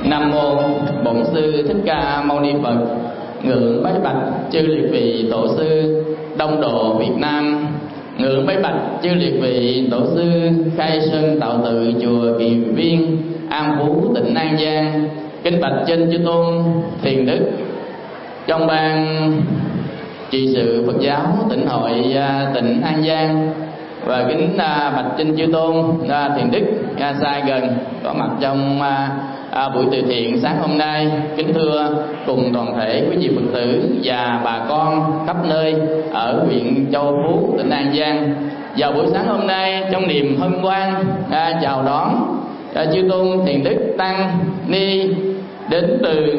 Nam mô Bổn Sư Thích Ca Mâu Ni Phật. Ngưỡng bái bạch chư liệt vị tổ sư Đông Độ Việt Nam. Ngưỡng bái bạch chư liệt vị tổ sư Khai Sơn Tạo Tự chùa Kỳ Viên, An Phú, tỉnh An Giang. Kính bạch trên chư tôn thiền đức trong ban trị sự Phật giáo tỉnh hội tỉnh An Giang, và kính bạch trên chư tôn thiền đức xa gần có mặt trong buổi từ thiện sáng hôm nay. Kính thưa cùng toàn thể quý vị Phật tử và bà con khắp nơi ở huyện Châu Phú, tỉnh An Giang. Vào buổi sáng hôm nay, trong niềm hân hoan chào đón chư tôn thiền đức tăng ni đến từ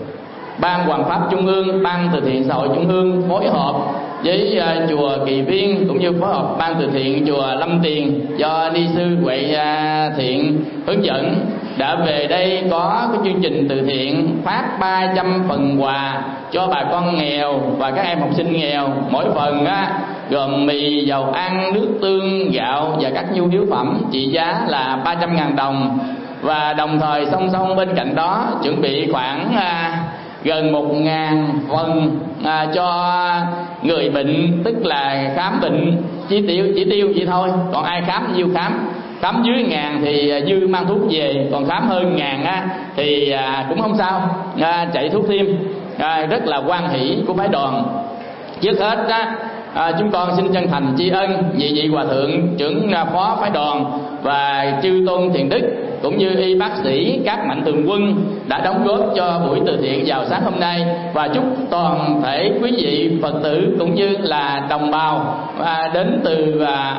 Ban Hoằng Pháp Trung ương, Ban Từ Thiện Xã hội Trung ương phối hợp với chùa Kỳ Viên, cũng như phối hợp Ban Từ Thiện chùa Lâm Tiền do ni sư Huệ Thiện hướng dẫn, đã về đây có cái chương trình từ thiện phát 300 phần quà cho bà con nghèo và các em học sinh nghèo. Mỗi phần gồm mì, dầu ăn, nước tương, gạo và các nhu yếu phẩm trị giá là 300.000 đồng. Và đồng thời song song bên cạnh đó chuẩn bị khoảng gần 1.000 phần cho người bệnh, tức là khám bệnh chỉ tiêu vậy thôi, còn ai khám nhiêu khám dưới 1.000 thì dư mang thuốc về, còn khám hơn 1.000 thì cũng không sao, chạy thuốc thêm. Rất là hoan hỷ của phái đoàn. Trước hết chúng con xin chân thành tri ân vị hòa thượng trưởng phó phái đoàn và chư tôn thiền đức cũng như y bác sĩ, các mạnh thường quân đã đóng góp cho buổi từ thiện vào sáng hôm nay, và chúc toàn thể quý vị Phật tử cũng như là đồng bào đến từ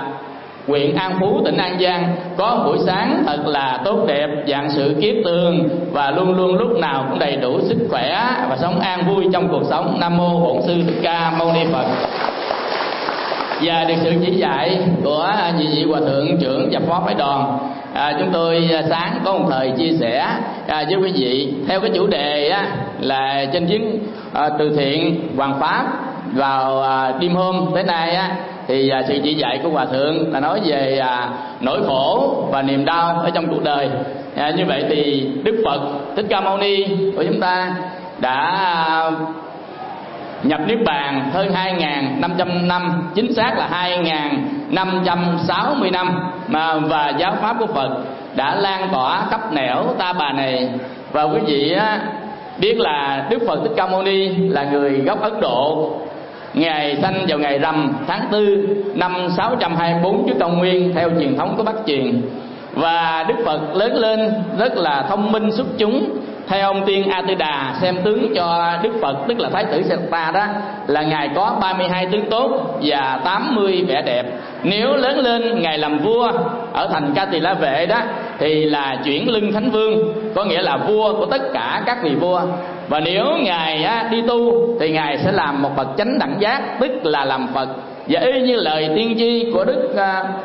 huyện An Phú, tỉnh An Giang có buổi sáng thật là tốt đẹp, vạn sự kiết tường và luôn luôn lúc nào cũng đầy đủ sức khỏe và sống an vui trong cuộc sống. Nam mô Bổn Sư Thích Ca Mâu Ni Phật. Và được sự chỉ dạy của vị hòa thượng trưởng và phó phái đoàn, chúng tôi sáng có một thời chia sẻ với quý vị theo cái chủ đề là trên chuyến từ thiện Hoằng Pháp vào đêm hôm tới nay thì sự chỉ dạy của hòa thượng là nói về nỗi khổ và niềm đau ở trong cuộc đời. Như vậy thì Đức Phật Thích Ca Mâu Ni của chúng ta đã nhập niết bàn hơn 2.500 năm, chính xác là 2.560 năm, và giáo pháp của Phật đã lan tỏa khắp nẻo ta bà này. Và quý vị biết là Đức Phật Thích Ca Mâu Ni là người gốc Ấn Độ. Ngài sanh vào ngày rằm tháng 4 năm 624 trước công nguyên theo truyền thống của Bắc truyền. Và Đức Phật lớn lên rất là thông minh xuất chúng. Theo ông tiên A Tư Đà xem tướng cho Đức Phật, tức là Thái tử Siddhartha đó, là Ngài có 32 tướng tốt và 80 vẻ đẹp. Nếu lớn lên Ngài làm vua ở thành Ca Tỳ La Vệ đó thì là chuyển lưng Thánh Vương, có nghĩa là vua của tất cả các vị vua. Và nếu Ngài đi tu thì Ngài sẽ làm một bậc chánh đẳng giác, tức là làm Phật. Và y như lời tiên tri của Đức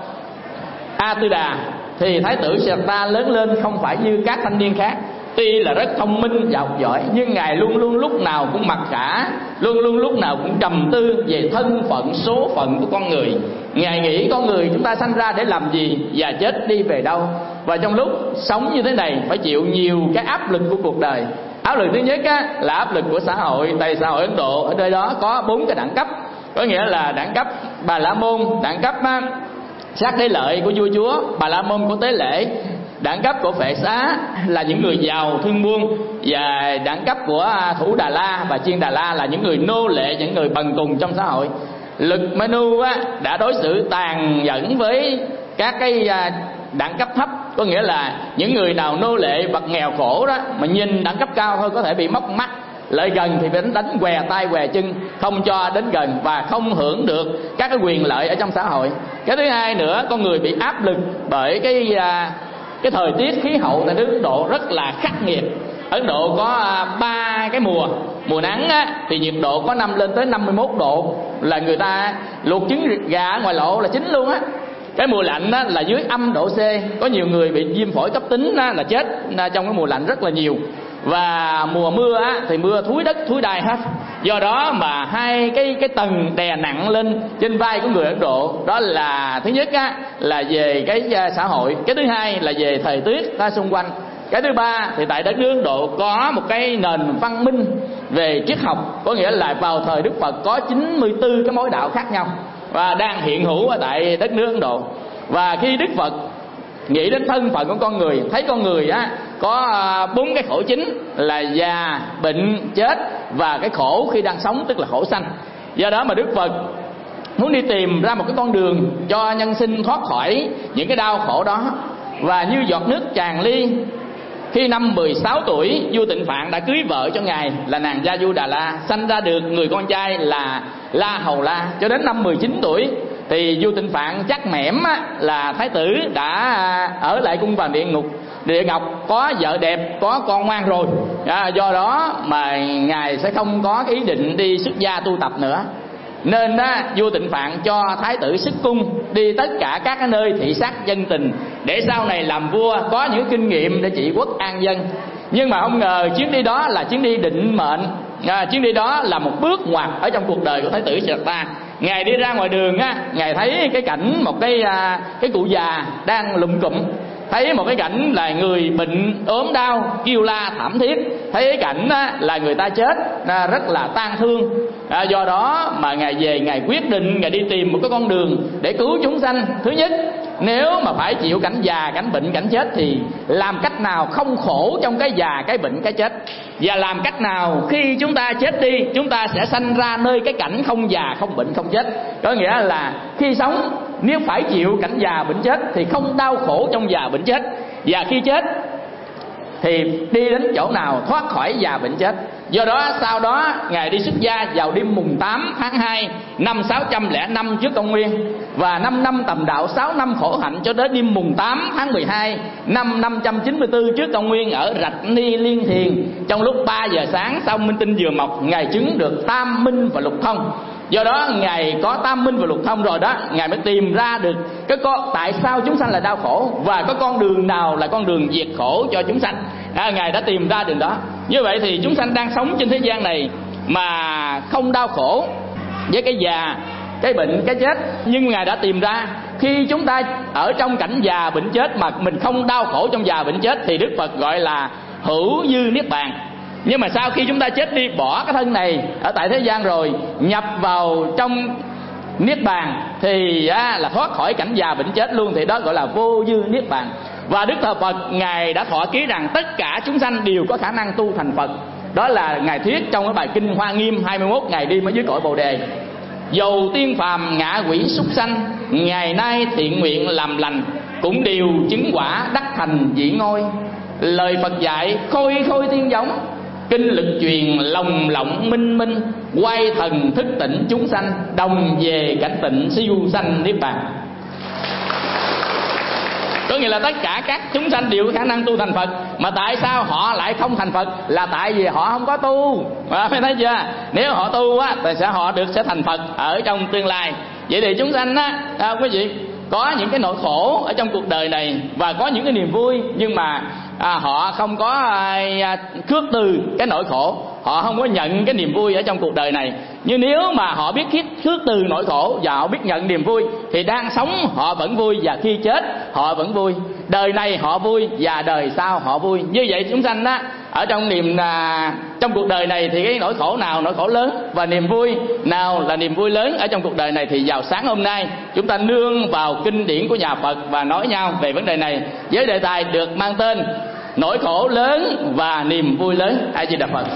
A Tư Đà thì Thái tử Siddhartha lớn lên không phải như các thanh niên khác. Tuy là rất thông minh và học giỏi, nhưng Ngài luôn luôn lúc nào cũng mặc cả, luôn luôn lúc nào cũng trầm tư về thân phận, số phận của con người. Ngài nghĩ con người chúng ta sanh ra để làm gì và chết đi về đâu. Và trong lúc sống như thế này phải chịu nhiều cái áp lực của cuộc đời. Áp lực thứ nhất là áp lực của xã hội. Tại xã hội Ấn Độ ở nơi đó có 4 cái đẳng cấp, có nghĩa là đẳng cấp Bà La Môn, đẳng cấp sát đế lợi của vua chúa, Bà La Môn của tế lễ, đẳng cấp của Phệ Xá là những người giàu thương buôn, và đẳng cấp của Thủ Đà La và Chiên Đà La là những người nô lệ, những người bần cùng trong xã hội. Lực Manu đã đối xử tàn nhẫn với các cái đẳng cấp thấp, có nghĩa là những người nào nô lệ vật nghèo khổ đó mà nhìn đẳng cấp cao thôi có thể bị móc mắt, lại gần thì phải đánh què tay què chân, không cho đến gần và không hưởng được các cái quyền lợi ở trong xã hội. Cái thứ hai nữa, con người bị áp lực bởi cái thời tiết khí hậu tại nước Ấn Độ rất là khắc nghiệt. Ấn Độ có 3 cái mùa. Mùa nắng thì nhiệt độ có lên tới 51 độ, là người ta luộc trứng gà ở ngoài lộ là chín luôn á. Cái mùa lạnh là dưới âm độ C, có nhiều người bị viêm phổi cấp tính là chết trong cái mùa lạnh rất là nhiều. Và mùa mưa thì mưa thúi đất thúi đai hết. Do đó mà hai cái tầng đè nặng lên trên vai của người Ấn Độ. Đó là thứ nhất là về cái xã hội. Cái thứ hai là về thời tiết xung quanh. Cái thứ ba thì tại đất nước Ấn Độ có một cái nền văn minh về triết học, có nghĩa là vào thời Đức Phật có 94 cái mối đạo khác nhau và đang hiện hữu ở tại đất nước Ấn Độ. Và khi Đức Phật nghĩ đến thân phận của con người, thấy con người có 4 cái khổ chính là già, bệnh, chết và cái khổ khi đang sống, tức là khổ sanh. Do đó mà Đức Phật muốn đi tìm ra một cái con đường cho nhân sinh thoát khỏi những cái đau khổ đó. Và như giọt nước tràn ly, khi năm 16 tuổi, vua Tịnh Phạn đã cưới vợ cho ngài là nàng Gia Du Đà La, sanh ra được người con trai là La Hầu La. Cho đến năm 19 tuổi thì vua Tịnh Phạn chắc mẻm là thái tử đã ở lại cung vàng địa ngọc, có vợ đẹp, có con ngoan rồi. Do đó mà ngài sẽ không có cái ý định đi xuất gia tu tập nữa. Nên vua Tịnh Phạn cho thái tử xuất cung đi tất cả các cái nơi thị sát dân tình, để sau này làm vua có những kinh nghiệm để trị quốc an dân. Nhưng mà không ngờ chuyến đi đó là chuyến đi định mệnh, chuyến đi đó là một bước ngoặt ở trong cuộc đời của thái tử Siddhartha. Ngài đi ra ngoài đường ngài thấy cái cảnh một cái cụ già đang lụm cụm, thấy một cái cảnh là người bệnh ốm đau kêu la thảm thiết, thấy cái cảnh là người ta chết rất là tang thương. Do đó mà ngài về, ngài quyết định ngài đi tìm một cái con đường để cứu chúng sanh. Thứ nhất, nếu mà phải chịu cảnh già, cảnh bệnh, cảnh chết thì làm cách nào không khổ trong cái già, cái bệnh, cái chết, và làm cách nào khi chúng ta chết đi chúng ta sẽ sanh ra nơi cái cảnh không già, không bệnh, không chết. Có nghĩa là khi sống nếu phải chịu cảnh già bệnh chết thì không đau khổ trong già bệnh chết, và khi chết thì đi đến chỗ nào thoát khỏi già bệnh chết. Do đó sau đó ngài đi xuất gia vào đêm mùng 8 tháng 2 năm 605 trước công nguyên, và 5 năm tầm đạo, 6 năm khổ hạnh, cho đến đêm mùng 8 tháng 12 năm 594 trước công nguyên ở Rạch Ni Liên Thiền. Trong lúc 3 giờ sáng sau minh tinh vừa mọc, ngài chứng được tam minh và lục thông. Do đó ngài có tam minh và lục thông rồi đó, ngài mới tìm ra được tại sao chúng sanh là đau khổ, và có con đường nào là con đường diệt khổ cho chúng sanh. Ngài đã tìm ra đường đó. Như vậy thì chúng sanh đang sống trên thế gian này mà không đau khổ với cái già, cái bệnh, cái chết. Nhưng ngài đã tìm ra khi chúng ta ở trong cảnh già bệnh chết mà mình không đau khổ trong già bệnh chết thì Đức Phật gọi là hữu dư niết bàn. Nhưng mà sau khi chúng ta chết đi, bỏ cái thân này ở tại thế gian rồi, nhập vào trong niết bàn thì là thoát khỏi cảnh già bệnh chết luôn, thì đó gọi là vô dư niết bàn. Và Đức Phật ngài đã thọ ký rằng tất cả chúng sanh đều có khả năng tu thành Phật. Đó là ngài thuyết trong cái bài kinh Hoa Nghiêm 21 ngày đêm ở dưới cội Bồ Đề. Dầu tiên phàm ngạ quỷ súc sanh, ngày nay thiện nguyện làm lành, cũng đều chứng quả đắc thành vị ngôi. Lời Phật dạy khôi khôi tiên giống, kinh lực truyền lòng lộng minh minh, quay thần thức tỉnh chúng sanh, đồng về cảnh tịnh siêu sanh niết bàn. Có nghĩa là tất cả các chúng sanh đều có khả năng tu thành Phật, mà tại sao họ lại không thành Phật? Là tại vì họ không có tu. Phải thấy chưa? Nếu họ tu thì họ sẽ thành Phật ở trong tương lai. Vậy thì chúng sanh quý vị, có những cái nỗi khổ ở trong cuộc đời này và có những cái niềm vui, nhưng mà họ không có khước từ cái nỗi khổ, họ không có nhận cái niềm vui ở trong cuộc đời này. Nhưng nếu mà họ biết khước từ nỗi khổ và họ biết nhận niềm vui thì đang sống họ vẫn vui, và khi chết họ vẫn vui. Đời này họ vui và đời sau họ vui. Như vậy chúng sanh ở trong trong cuộc đời này thì cái nỗi khổ nào nỗi khổ lớn, và niềm vui nào là niềm vui lớn ở trong cuộc đời này. Thì vào sáng hôm nay chúng ta nương vào kinh điển của nhà Phật và nói nhau về vấn đề này với đề tài được mang tên nỗi khổ lớn và niềm vui lớn. A Di Đà Phật.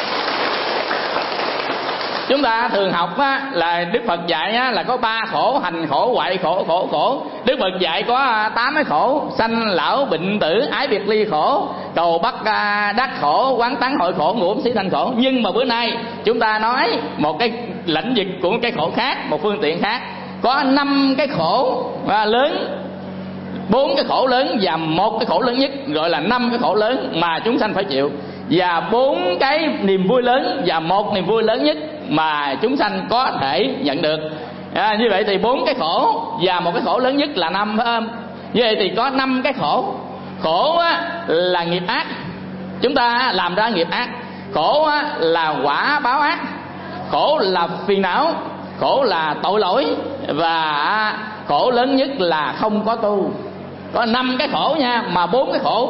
Chúng ta thường học là Đức Phật dạy là có 3 khổ: hành khổ, hoại khổ, khổ khổ. Đức Phật dạy có 8 cái khổ: sanh lão bệnh tử, ái biệt ly khổ, cầu bắt đắc khổ, quán tán hội khổ, ngũ ấm xí thanh khổ. Nhưng mà bữa nay chúng ta nói một cái lĩnh vực của cái khổ khác, một phương tiện khác. Có 5 cái khổ lớn, 4 cái khổ lớn và 1 cái khổ lớn nhất, gọi là 5 cái khổ lớn mà chúng sanh phải chịu, và 4 cái niềm vui lớn và 1 niềm vui lớn nhất mà chúng sanh có thể nhận được. Như vậy thì 4 cái khổ và 1 cái khổ lớn nhất là 5, phải không? Như vậy thì có 5 cái khổ. Khổ là nghiệp ác, chúng ta làm ra nghiệp ác. Khổ là quả báo ác. Khổ là phiền não. Khổ là tội lỗi. Và khổ lớn nhất là không có tu. Có 5 cái khổ nha, mà 4 cái khổ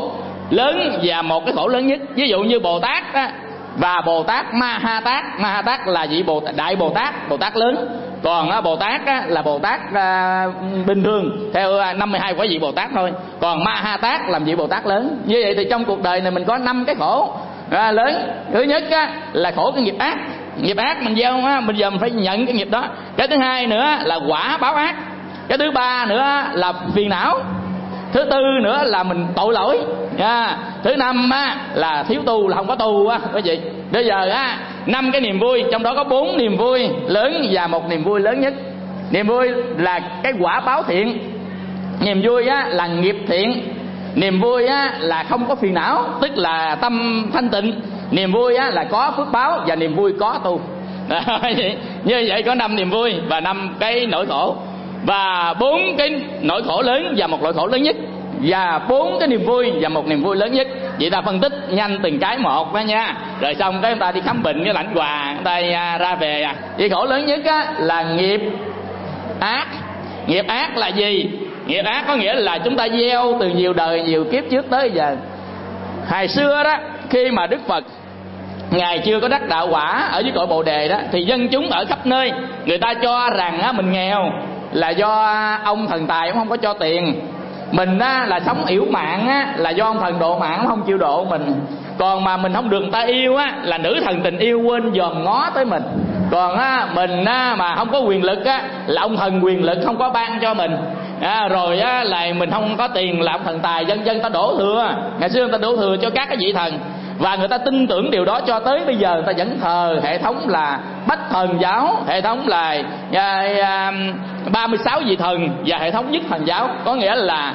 lớn và một cái khổ lớn nhất. Ví dụ như Bồ Tát á, và Bồ Tát Ma Ha Tát là vị Đại Bồ Tát lớn. Còn Bồ Tát á, là Bồ Tát bình thường theo 52 quả vị Bồ Tát thôi. Còn Ma Ha Tát làm vị Bồ Tát lớn. Như vậy thì trong cuộc đời này mình có 5 cái khổ lớn. Thứ nhất á, là khổ cái nghiệp ác. Nghiệp ác mình gieo á, bây giờ mình phải nhận cái nghiệp đó. Cái thứ hai nữa là quả báo ác. Cái thứ ba nữa là phiền não. Thứ tư nữa là mình tội lỗi. Thứ năm á, là thiếu tu, là không có tu á quý vị. Bây giờ á, 5 cái niềm vui, trong đó có 4 niềm vui lớn và một niềm vui lớn nhất. Niềm vui là cái quả báo thiện. Niềm vui á, là nghiệp thiện. Niềm vui á, là không có phiền não, tức là tâm thanh tịnh. Niềm vui á, là có phước báo. Và niềm vui có tu. Như vậy có 5 niềm vui và 5 cái nỗi khổ. Và 4 cái nỗi khổ lớn và một nỗi khổ lớn nhất. Và 4 cái niềm vui và một niềm vui lớn nhất. Vậy ta phân tích nhanh từng cái một đó nha. Rồi xong cái chúng ta đi khám bệnh, cái lãnh quà, chúng ta ra về. Vậy khổ lớn nhất á, là nghiệp ác. Nghiệp ác là gì? Nghiệp ác có nghĩa là chúng ta gieo từ nhiều đời, nhiều kiếp trước tới giờ. Hồi xưa đó, khi mà Đức Phật Ngài chưa có đắc đạo quả ở dưới cội Bồ Đề đó, thì dân chúng ở khắp nơi người ta cho rằng á, mình nghèo là do ông thần tài ông không có cho tiền. Mình á, là sống yểu mạng á, là do ông thần độ mạng không chịu độ mình. Còn mà mình không được người ta yêu á, là nữ thần tình yêu quên dòm ngó tới mình. Còn á, mình á, mà không có quyền lực á, là ông thần quyền lực không có ban cho mình. Rồi á, là mình không có tiền là ông thần tài, dân ta đổ thừa. Ngày xưa người ta đổ thừa cho các cái vị thần. Và người ta tin tưởng điều đó cho tới bây giờ. Người ta vẫn thờ hệ thống là Bách Thần giáo, hệ thống là 36 vị thần và hệ thống Nhất Thần giáo. Có nghĩa là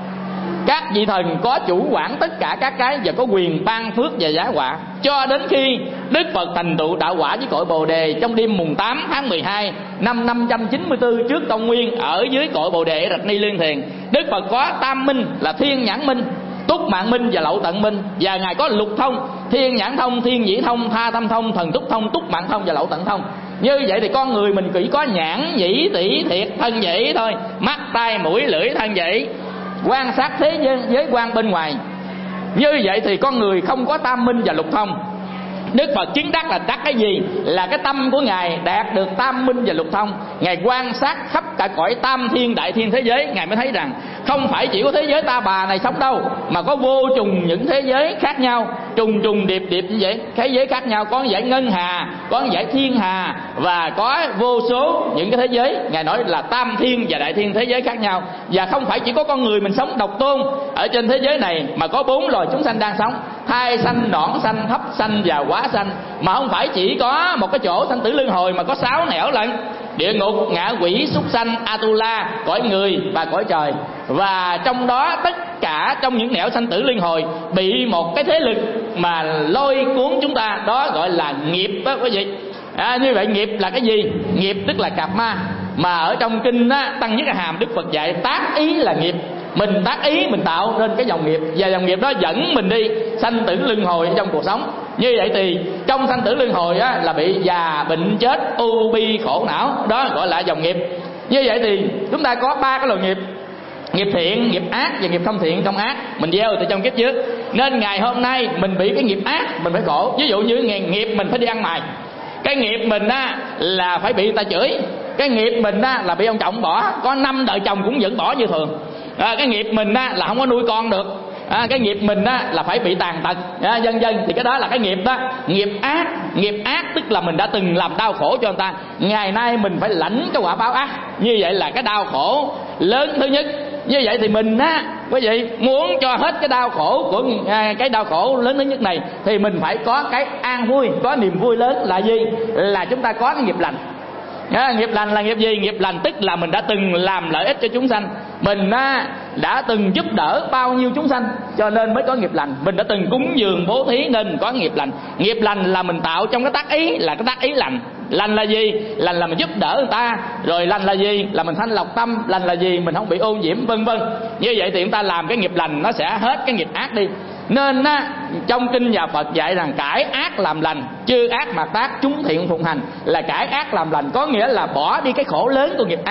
các vị thần có chủ quản tất cả các cái và có quyền ban phước và giải quả. Cho đến khi Đức Phật thành tựu đạo quả với cội Bồ Đề trong đêm mùng 8 tháng 12 năm 594 trước Công nguyên, ở dưới cội Bồ Đề Rạch Ni Liên Thiền, Đức Phật có tam minh là Thiên Nhãn Minh, Túc Mạng Minh và Lậu Tận Minh. Và Ngài có lục thông: Thiên Nhãn Thông, Thiên Nhĩ Thông, Tha Tâm Thông, Thần Túc Thông, Túc Mạng Thông và Lậu Tận Thông. Như vậy thì con người mình chỉ có nhãn, nhĩ, tỷ, thiệt, thân vậy thôi. Mắt, tai, mũi, lưỡi, thân vậy, quan sát thế giới quan bên ngoài. Như vậy thì con người không có tam minh và lục thông. Đức Phật chứng đắc là đắc cái gì? Là cái tâm của Ngài đạt được tam minh và lục thông. Ngài quan sát khắp cả cõi tam thiên đại thiên thế giới, Ngài mới thấy rằng không phải chỉ có thế giới ta bà này sống đâu, mà có vô trùng những thế giới khác nhau, trùng điệp như vậy. Thế giới khác nhau, có giải ngân hà, có giải thiên hà, và có vô số những cái thế giới. Ngài nói là tam thiên và đại thiên thế giới khác nhau. Và không phải chỉ có con người mình sống độc tôn ở trên thế giới này, mà có 4 loài chúng sanh đang sống: thai sanh, nõn sanh, thấp sanh và quá sanh. Mà không phải chỉ có một cái chỗ sanh tử luân hồi, mà có 6 nẻo lận: địa ngục, ngạ quỷ, súc sanh, Atula, cõi người và cõi trời. Và trong đó tất cả trong những nẻo sanh tử luân hồi bị một cái thế lực mà lôi cuốn chúng ta, đó gọi là nghiệp đó quý vị. Như vậy nghiệp là cái gì? Nghiệp tức là cạp ma. Mà ở trong kinh á, Tăng Nhất A Hàm, Đức Phật dạy tác ý là nghiệp. Mình tác ý mình tạo nên cái dòng nghiệp, và dòng nghiệp đó dẫn mình đi sanh tử luân hồi trong cuộc sống. Như vậy thì trong sanh tử luân hồi á, là bị già, bệnh, chết, ưu bi, khổ não, đó gọi là dòng nghiệp. Như vậy thì chúng ta có 3 cái loại nghiệp: nghiệp thiện, nghiệp ác và nghiệp không thiện trong ác. Mình gieo từ trong kiếp trước, nên ngày hôm nay mình bị cái nghiệp ác mình phải khổ. Ví dụ như nghiệp mình phải đi ăn mày, cái nghiệp mình á là phải bị người ta chửi, cái nghiệp mình á là bị ông chồng bỏ, có 5 đời chồng cũng vẫn bỏ như thường. Cái nghiệp mình á là không có nuôi con được, cái nghiệp mình á là phải bị tàn tật, vân vân. Thì cái đó là cái nghiệp đó, nghiệp ác. Nghiệp ác tức là mình đã từng làm đau khổ cho người ta, ngày nay mình phải lãnh cái quả báo ác. Như vậy là cái đau khổ lớn thứ nhất. Như vậy thì mình á, quý vị, muốn cho hết cái đau khổ của cái đau khổ lớn thứ nhất này, thì mình phải có cái an vui, có niềm vui lớn là gì? Là chúng ta có cái nghiệp lành. Nghiệp lành là nghiệp gì? Nghiệp lành tức là mình đã từng làm lợi ích cho chúng sanh, mình đã từng giúp đỡ bao nhiêu chúng sanh, cho nên mới có nghiệp lành. Mình đã từng cúng dường bố thí nên mình có nghiệp lành. Nghiệp lành là mình tạo trong cái tác ý, là cái tác ý lành. Lành là gì? Lành là mình giúp đỡ người ta. Rồi lành là gì? Là mình thanh lọc tâm. Lành là gì? Mình không bị ô nhiễm, vân vân. Như vậy thì chúng ta làm cái nghiệp lành, nó sẽ hết cái nghiệp ác đi. Nên trong kinh nhà Phật dạy rằng cải ác làm lành, chư ác mạt tác, chúng thiện phụng hành. Là cải ác làm lành có nghĩa là bỏ đi cái khổ lớn của nghiệp ác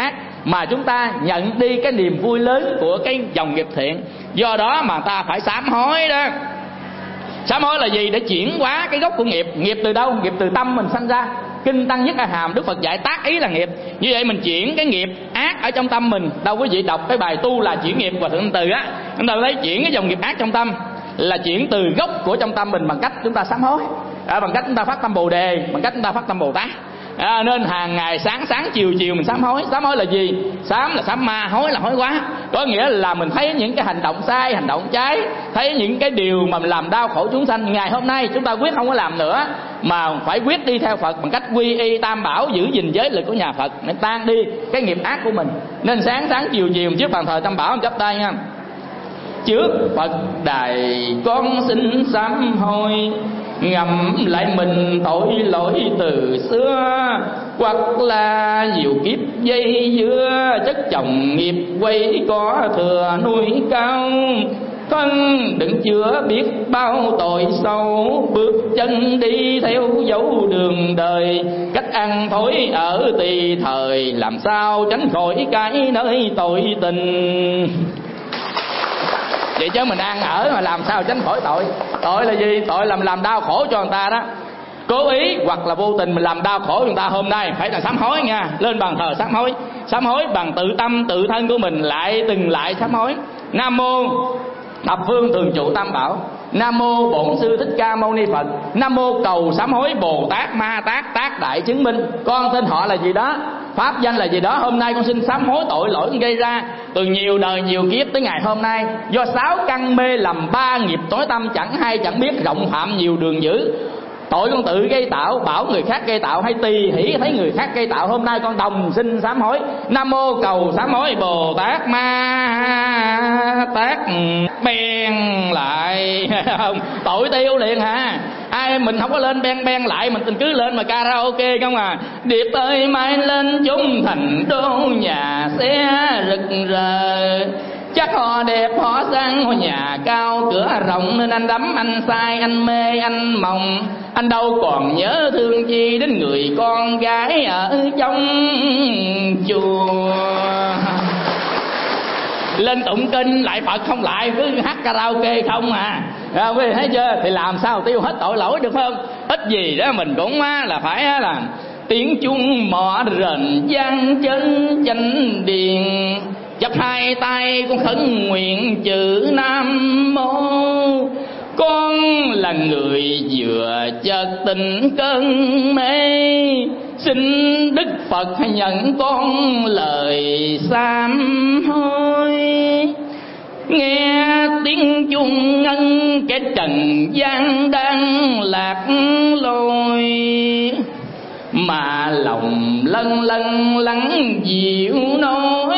mà chúng ta nhận đi cái niềm vui lớn của cái dòng nghiệp thiện. Do đó mà ta phải sám hối đó. Sám hối là gì? Để chuyển hóa cái gốc của nghiệp. Nghiệp từ đâu? Nghiệp từ tâm mình sanh ra. Kinh Tăng Nhất A Hàm Đức Phật dạy tác ý là nghiệp. Như vậy mình chuyển cái nghiệp ác ở trong tâm mình. Đâu quý vị đọc cái bài tu là chuyển nghiệp và thượng từ á, chúng ta thấy chuyển cái dòng nghiệp ác trong tâm là chuyển từ gốc của trong tâm mình bằng cách chúng ta sám hối, bằng cách chúng ta phát tâm Bồ Đề, bằng cách chúng ta phát tâm Bồ Tát. Nên hàng ngày sáng chiều mình sám hối. Sám hối là gì? Sám là sám ma, hối là hối quá. Có nghĩa là mình thấy những cái hành động sai, hành động trái, thấy những cái điều mà mình làm đau khổ chúng sanh. Ngày hôm nay chúng ta quyết không có làm nữa, mà phải quyết đi theo Phật bằng cách quy y Tam Bảo, giữ gìn giới lực của nhà Phật để tan đi cái nghiệp ác của mình. Nên sáng chiều trước bàn thờ Tam Bảo chắp tay nha. Trước Phật đài con xin sám hối, ngẫm lại mình tội lỗi từ xưa, hoặc là nhiều kiếp dây dưa, chất chồng nghiệp quay có thừa nuôi cao. Thân đừng chứa biết bao tội sâu, bước chân đi theo dấu đường đời. Cách ăn thối ở tùy thời, làm sao tránh khỏi cái nơi tội tình. Vậy chứ mình ăn ở mà làm sao tránh khỏi tội. Tội là gì? Tội làm đau khổ cho người ta đó. Cố ý hoặc là vô tình mình làm đau khổ người ta, hôm nay phải là sám hối nha. Lên bàn thờ sám hối. Sám hối bằng tự tâm tự thân của mình, lại sám hối. Nam mô Thập Phương Thường Trụ Tam Bảo. Nam mô Bổn Sư Thích Ca Mâu Ni Phật. Nam mô cầu sám hối Bồ Tát Ma Tát Tác Đại Chứng Minh. Con tên họ là gì đó, pháp danh là gì đó, hôm nay con xin sám hối tội lỗi con gây ra từ nhiều đời nhiều kiếp tới ngày hôm nay. Do 6 căn mê lầm 3 nghiệp tối tâm, chẳng hay chẳng biết, rộng phạm nhiều đường dữ. Tội con tự gây tạo, bảo người khác gây tạo, hay tùy hỷ thấy người khác gây tạo. Hôm nay con đồng xin sám hối. Nam mô cầu sám hối Bồ Tát Ma Tát bèn lại. Tội tiêu liền hả? Ai mình không có lên ben lại, mình cứ lên mà karaoke không à. Điệp ơi mai lên chúng thành đô, nhà xe rực rỡ. Chắc họ đẹp họ sang, họ nhà cao cửa rộng, nên anh đắm anh say anh mê anh mộng. Anh đâu còn nhớ thương chi đến người con gái ở trong chùa. Lên tụng kinh lại Phật không lại, cứ hát karaoke không à. Quý vị thấy chưa? Thì làm sao tiêu hết tội lỗi được không? Ít gì đó mình cũng là phải là tiếng chuông mõ rền vang chân chánh điện. Chắp hai tay con khấn nguyện chữ Nam Mô. Con là người vừa chợt tỉnh cơn mê, xin Đức Phật nhận con lời sám hối. Nghe tiếng chuông ngân cái trần gian đang lạc lối, mà lòng lân lắng dịu nỗi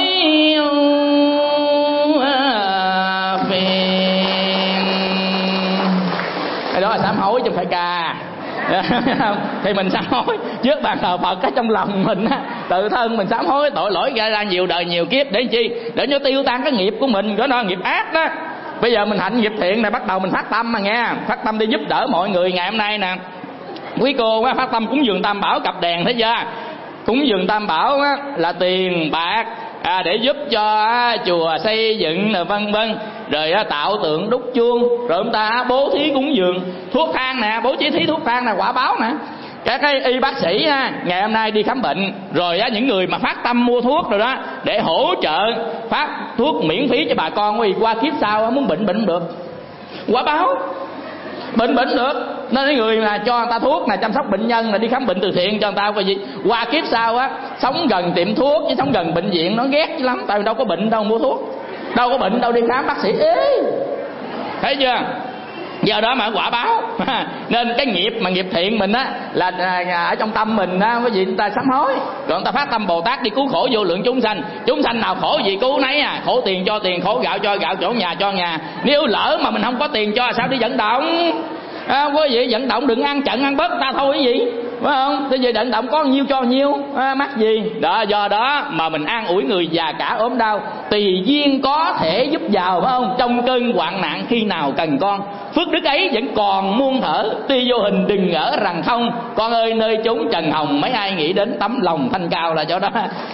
phiền. Cái đó là sám hối chứ không phải ca. Thì mình sám hối trước bàn thờ Phật ở trong lòng mình á, tự thân mình sám hối tội lỗi gây ra nhiều đời nhiều kiếp. Để chi? Để cho tiêu tan cái nghiệp của mình, đó là nghiệp ác đó. Bây giờ mình hạnh nghiệp thiện này, bắt đầu mình phát tâm mà nghe, phát tâm đi giúp đỡ mọi người. Ngày hôm nay nè, quý cô á, phát tâm cúng dường Tam Bảo cặp đèn, thấy chưa? Cúng dường Tam Bảo á, là tiền bạc để giúp cho chùa xây dựng vân vân, rồi tạo tượng đúc chuông, rồi chúng ta bố thí cúng dường thuốc thang nè, bố trí thí thuốc thang nè, quả báo nè. Các cái y bác sĩ ngày hôm nay đi khám bệnh, rồi những người mà phát tâm mua thuốc rồi đó, để hỗ trợ phát thuốc miễn phí cho bà con, vì qua kiếp sau muốn bệnh không được, quả báo bệnh được. Nên cái người mà cho người ta thuốc là chăm sóc bệnh nhân, là đi khám bệnh từ thiện cho người ta, vì qua kiếp sau sống gần tiệm thuốc chứ sống gần bệnh viện nó ghét lắm. Tại vì đâu có bệnh đâu mua thuốc, đâu có bệnh đâu đi khám bác sĩ ế, thấy chưa? Do đó mà quả báo. Nên cái nghiệp mà nghiệp thiện mình là ở trong tâm mình cái gì người ta sám hối, rồi người ta phát tâm Bồ Tát đi cứu khổ vô lượng chúng sanh. Chúng sanh nào khổ gì cứu nấy khổ tiền cho tiền, khổ gạo cho gạo, chỗ nhà cho nhà. Nếu lỡ mà mình không có tiền cho sao đi vận động? Quý vị vận động đừng ăn chận ăn bớt người ta thôi, cái gì phải không? Thế giờ vận động có nhiêu cho nhiêu, mắc gì đó. Do đó mà mình an ủi người già cả ốm đau, tùy duyên có thể giúp giàu, phải không? Trong cơn hoạn nạn khi nào cần con, phước đức ấy vẫn còn muôn thở, tuy vô hình đừng ngỡ rằng không. Con ơi nơi chốn trần hồng, mấy ai nghĩ đến tấm lòng thanh cao là chỗ đó.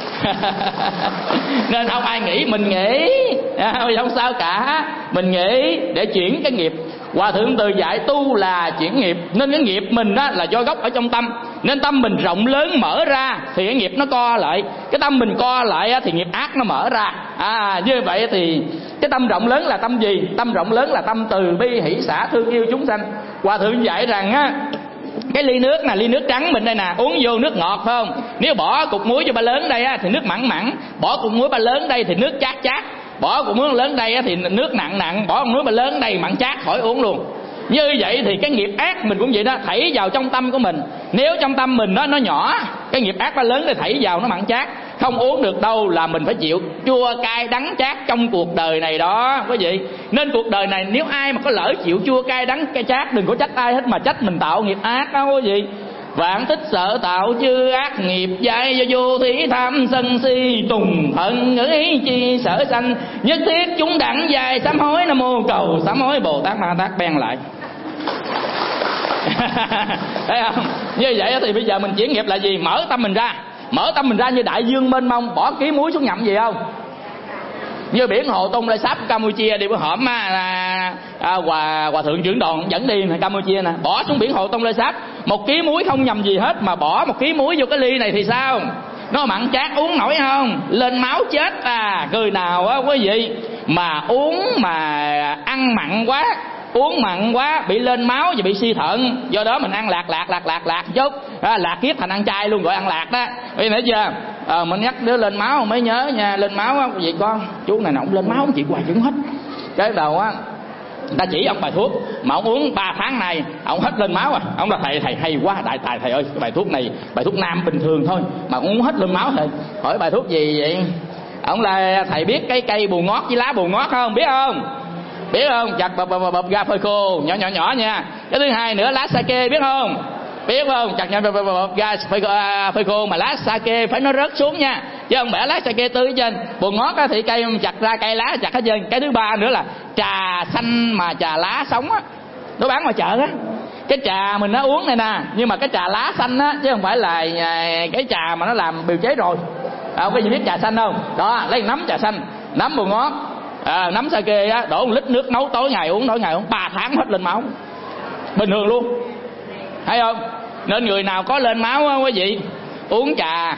Nên không ai nghĩ, mình nghĩ không sao cả, mình nghĩ để chuyển cái nghiệp. Hòa thượng từ dạy tu là chuyển nghiệp, nên cái nghiệp mình đó là do gốc ở trong tâm. Nên tâm mình rộng lớn mở ra thì cái nghiệp nó co lại, cái tâm mình co lại thì nghiệp ác nó mở ra. Như vậy thì cái tâm rộng lớn là tâm gì? Tâm rộng lớn là tâm từ bi hỷ xả thương yêu chúng sanh. Hòa thượng dạy rằng á, cái ly nước nè, ly nước trắng mình đây nè, uống vô nước ngọt phải không? Nếu bỏ cục muối cho ba lớn đây á, thì nước mặn mặn. Bỏ cục muối ba lớn đây thì nước chát chát. Bỏ cục muối lớn đây á, thì nước nặng nặng. Bỏ cục muối ba lớn đây mặn chát, khỏi uống luôn. Như vậy thì cái nghiệp ác mình cũng vậy đó, thảy vào trong tâm của mình. Nếu trong tâm mình nó nhỏ, cái nghiệp ác ba lớn thì thảy vào nó mặn chát, không uống được đâu, là mình phải chịu chua cay đắng chát trong cuộc đời này đó quý vị. Nên cuộc đời này nếu ai mà có lỡ chịu chua cay đắng cay chát, đừng có trách ai hết mà trách mình tạo nghiệp ác đó quý vị. Vạn thích sợ tạo chư ác nghiệp, dạy do vô thí tham sân si, tùng hận ngữ chi sở sanh, nhất thiết chúng đặng dài sám hối. Nam mô cầu sám hối Bồ Tát Ma Tát ben lại. Thấy không? Như vậy thì bây giờ mình chuyển nghiệp là gì? Mở tâm mình ra. Mở tâm mình ra như đại dương mênh mông. Bỏ ký muối xuống nhậm gì không? Như biển Hồ Tung Lai Sáp Campuchia đi bữa hổm hòa thượng trưởng đoàn dẫn đi Campuchia nè, bỏ xuống biển Hồ Tung Lai Sáp 1 ký muối không nhầm gì hết, mà bỏ 1 ký muối vô cái ly này thì sao? Nó mặn chát uống nổi không? Lên máu chết người nào á quý vị mà uống mà ăn mặn quá, uống mặn quá bị lên máu và bị suy thận. Do đó mình ăn lạc chút, lạc kiếp thành ăn chay luôn, gọi ăn lạc đó. Vì nãy chưa mình nhắc đứa lên máu mới nhớ nha, lên máu á quý vị con, chú này nó lên máu chị hoài chứng hết. Cái đầu á ta chỉ ông bài thuốc mà ông uống 3 tháng này ông hết lên máu rồi. Ông là thầy hay quá, đại tài thầy ơi, cái bài thuốc này bài thuốc nam bình thường thôi mà uống hết lên máu thầy. Hỏi bài thuốc gì vậy? Ông là thầy biết cái cây bù ngót với lá bù ngót không? Biết không? Biết không? Chặt bập ra phơi khô nhỏ nha. Cái thứ hai nữa lá sake biết không? Biết không? Chặt ra phơi khô mà lá sake phải nó rớt xuống nha, chứ không bẻ lá sake tươi ở trên. Bù ngót thì cây chặt ra cây lá chặt hết trơn. Cái thứ ba nữa là trà xanh mà trà lá sống á, nó bán ngoài chợ á. Cái trà mình nó uống này nè, nhưng mà cái trà lá xanh á, chứ không phải là cái trà mà nó làm điều chế rồi. Cái gì biết trà xanh không? Đó, lấy nắm trà xanh, nắm bù ngót, nắm sake á, đổ 1 lít nước nấu tối ngày uống 3 tháng hết lên máu bình thường luôn, thấy không? Nên người nào có lên máu á quý vị, uống trà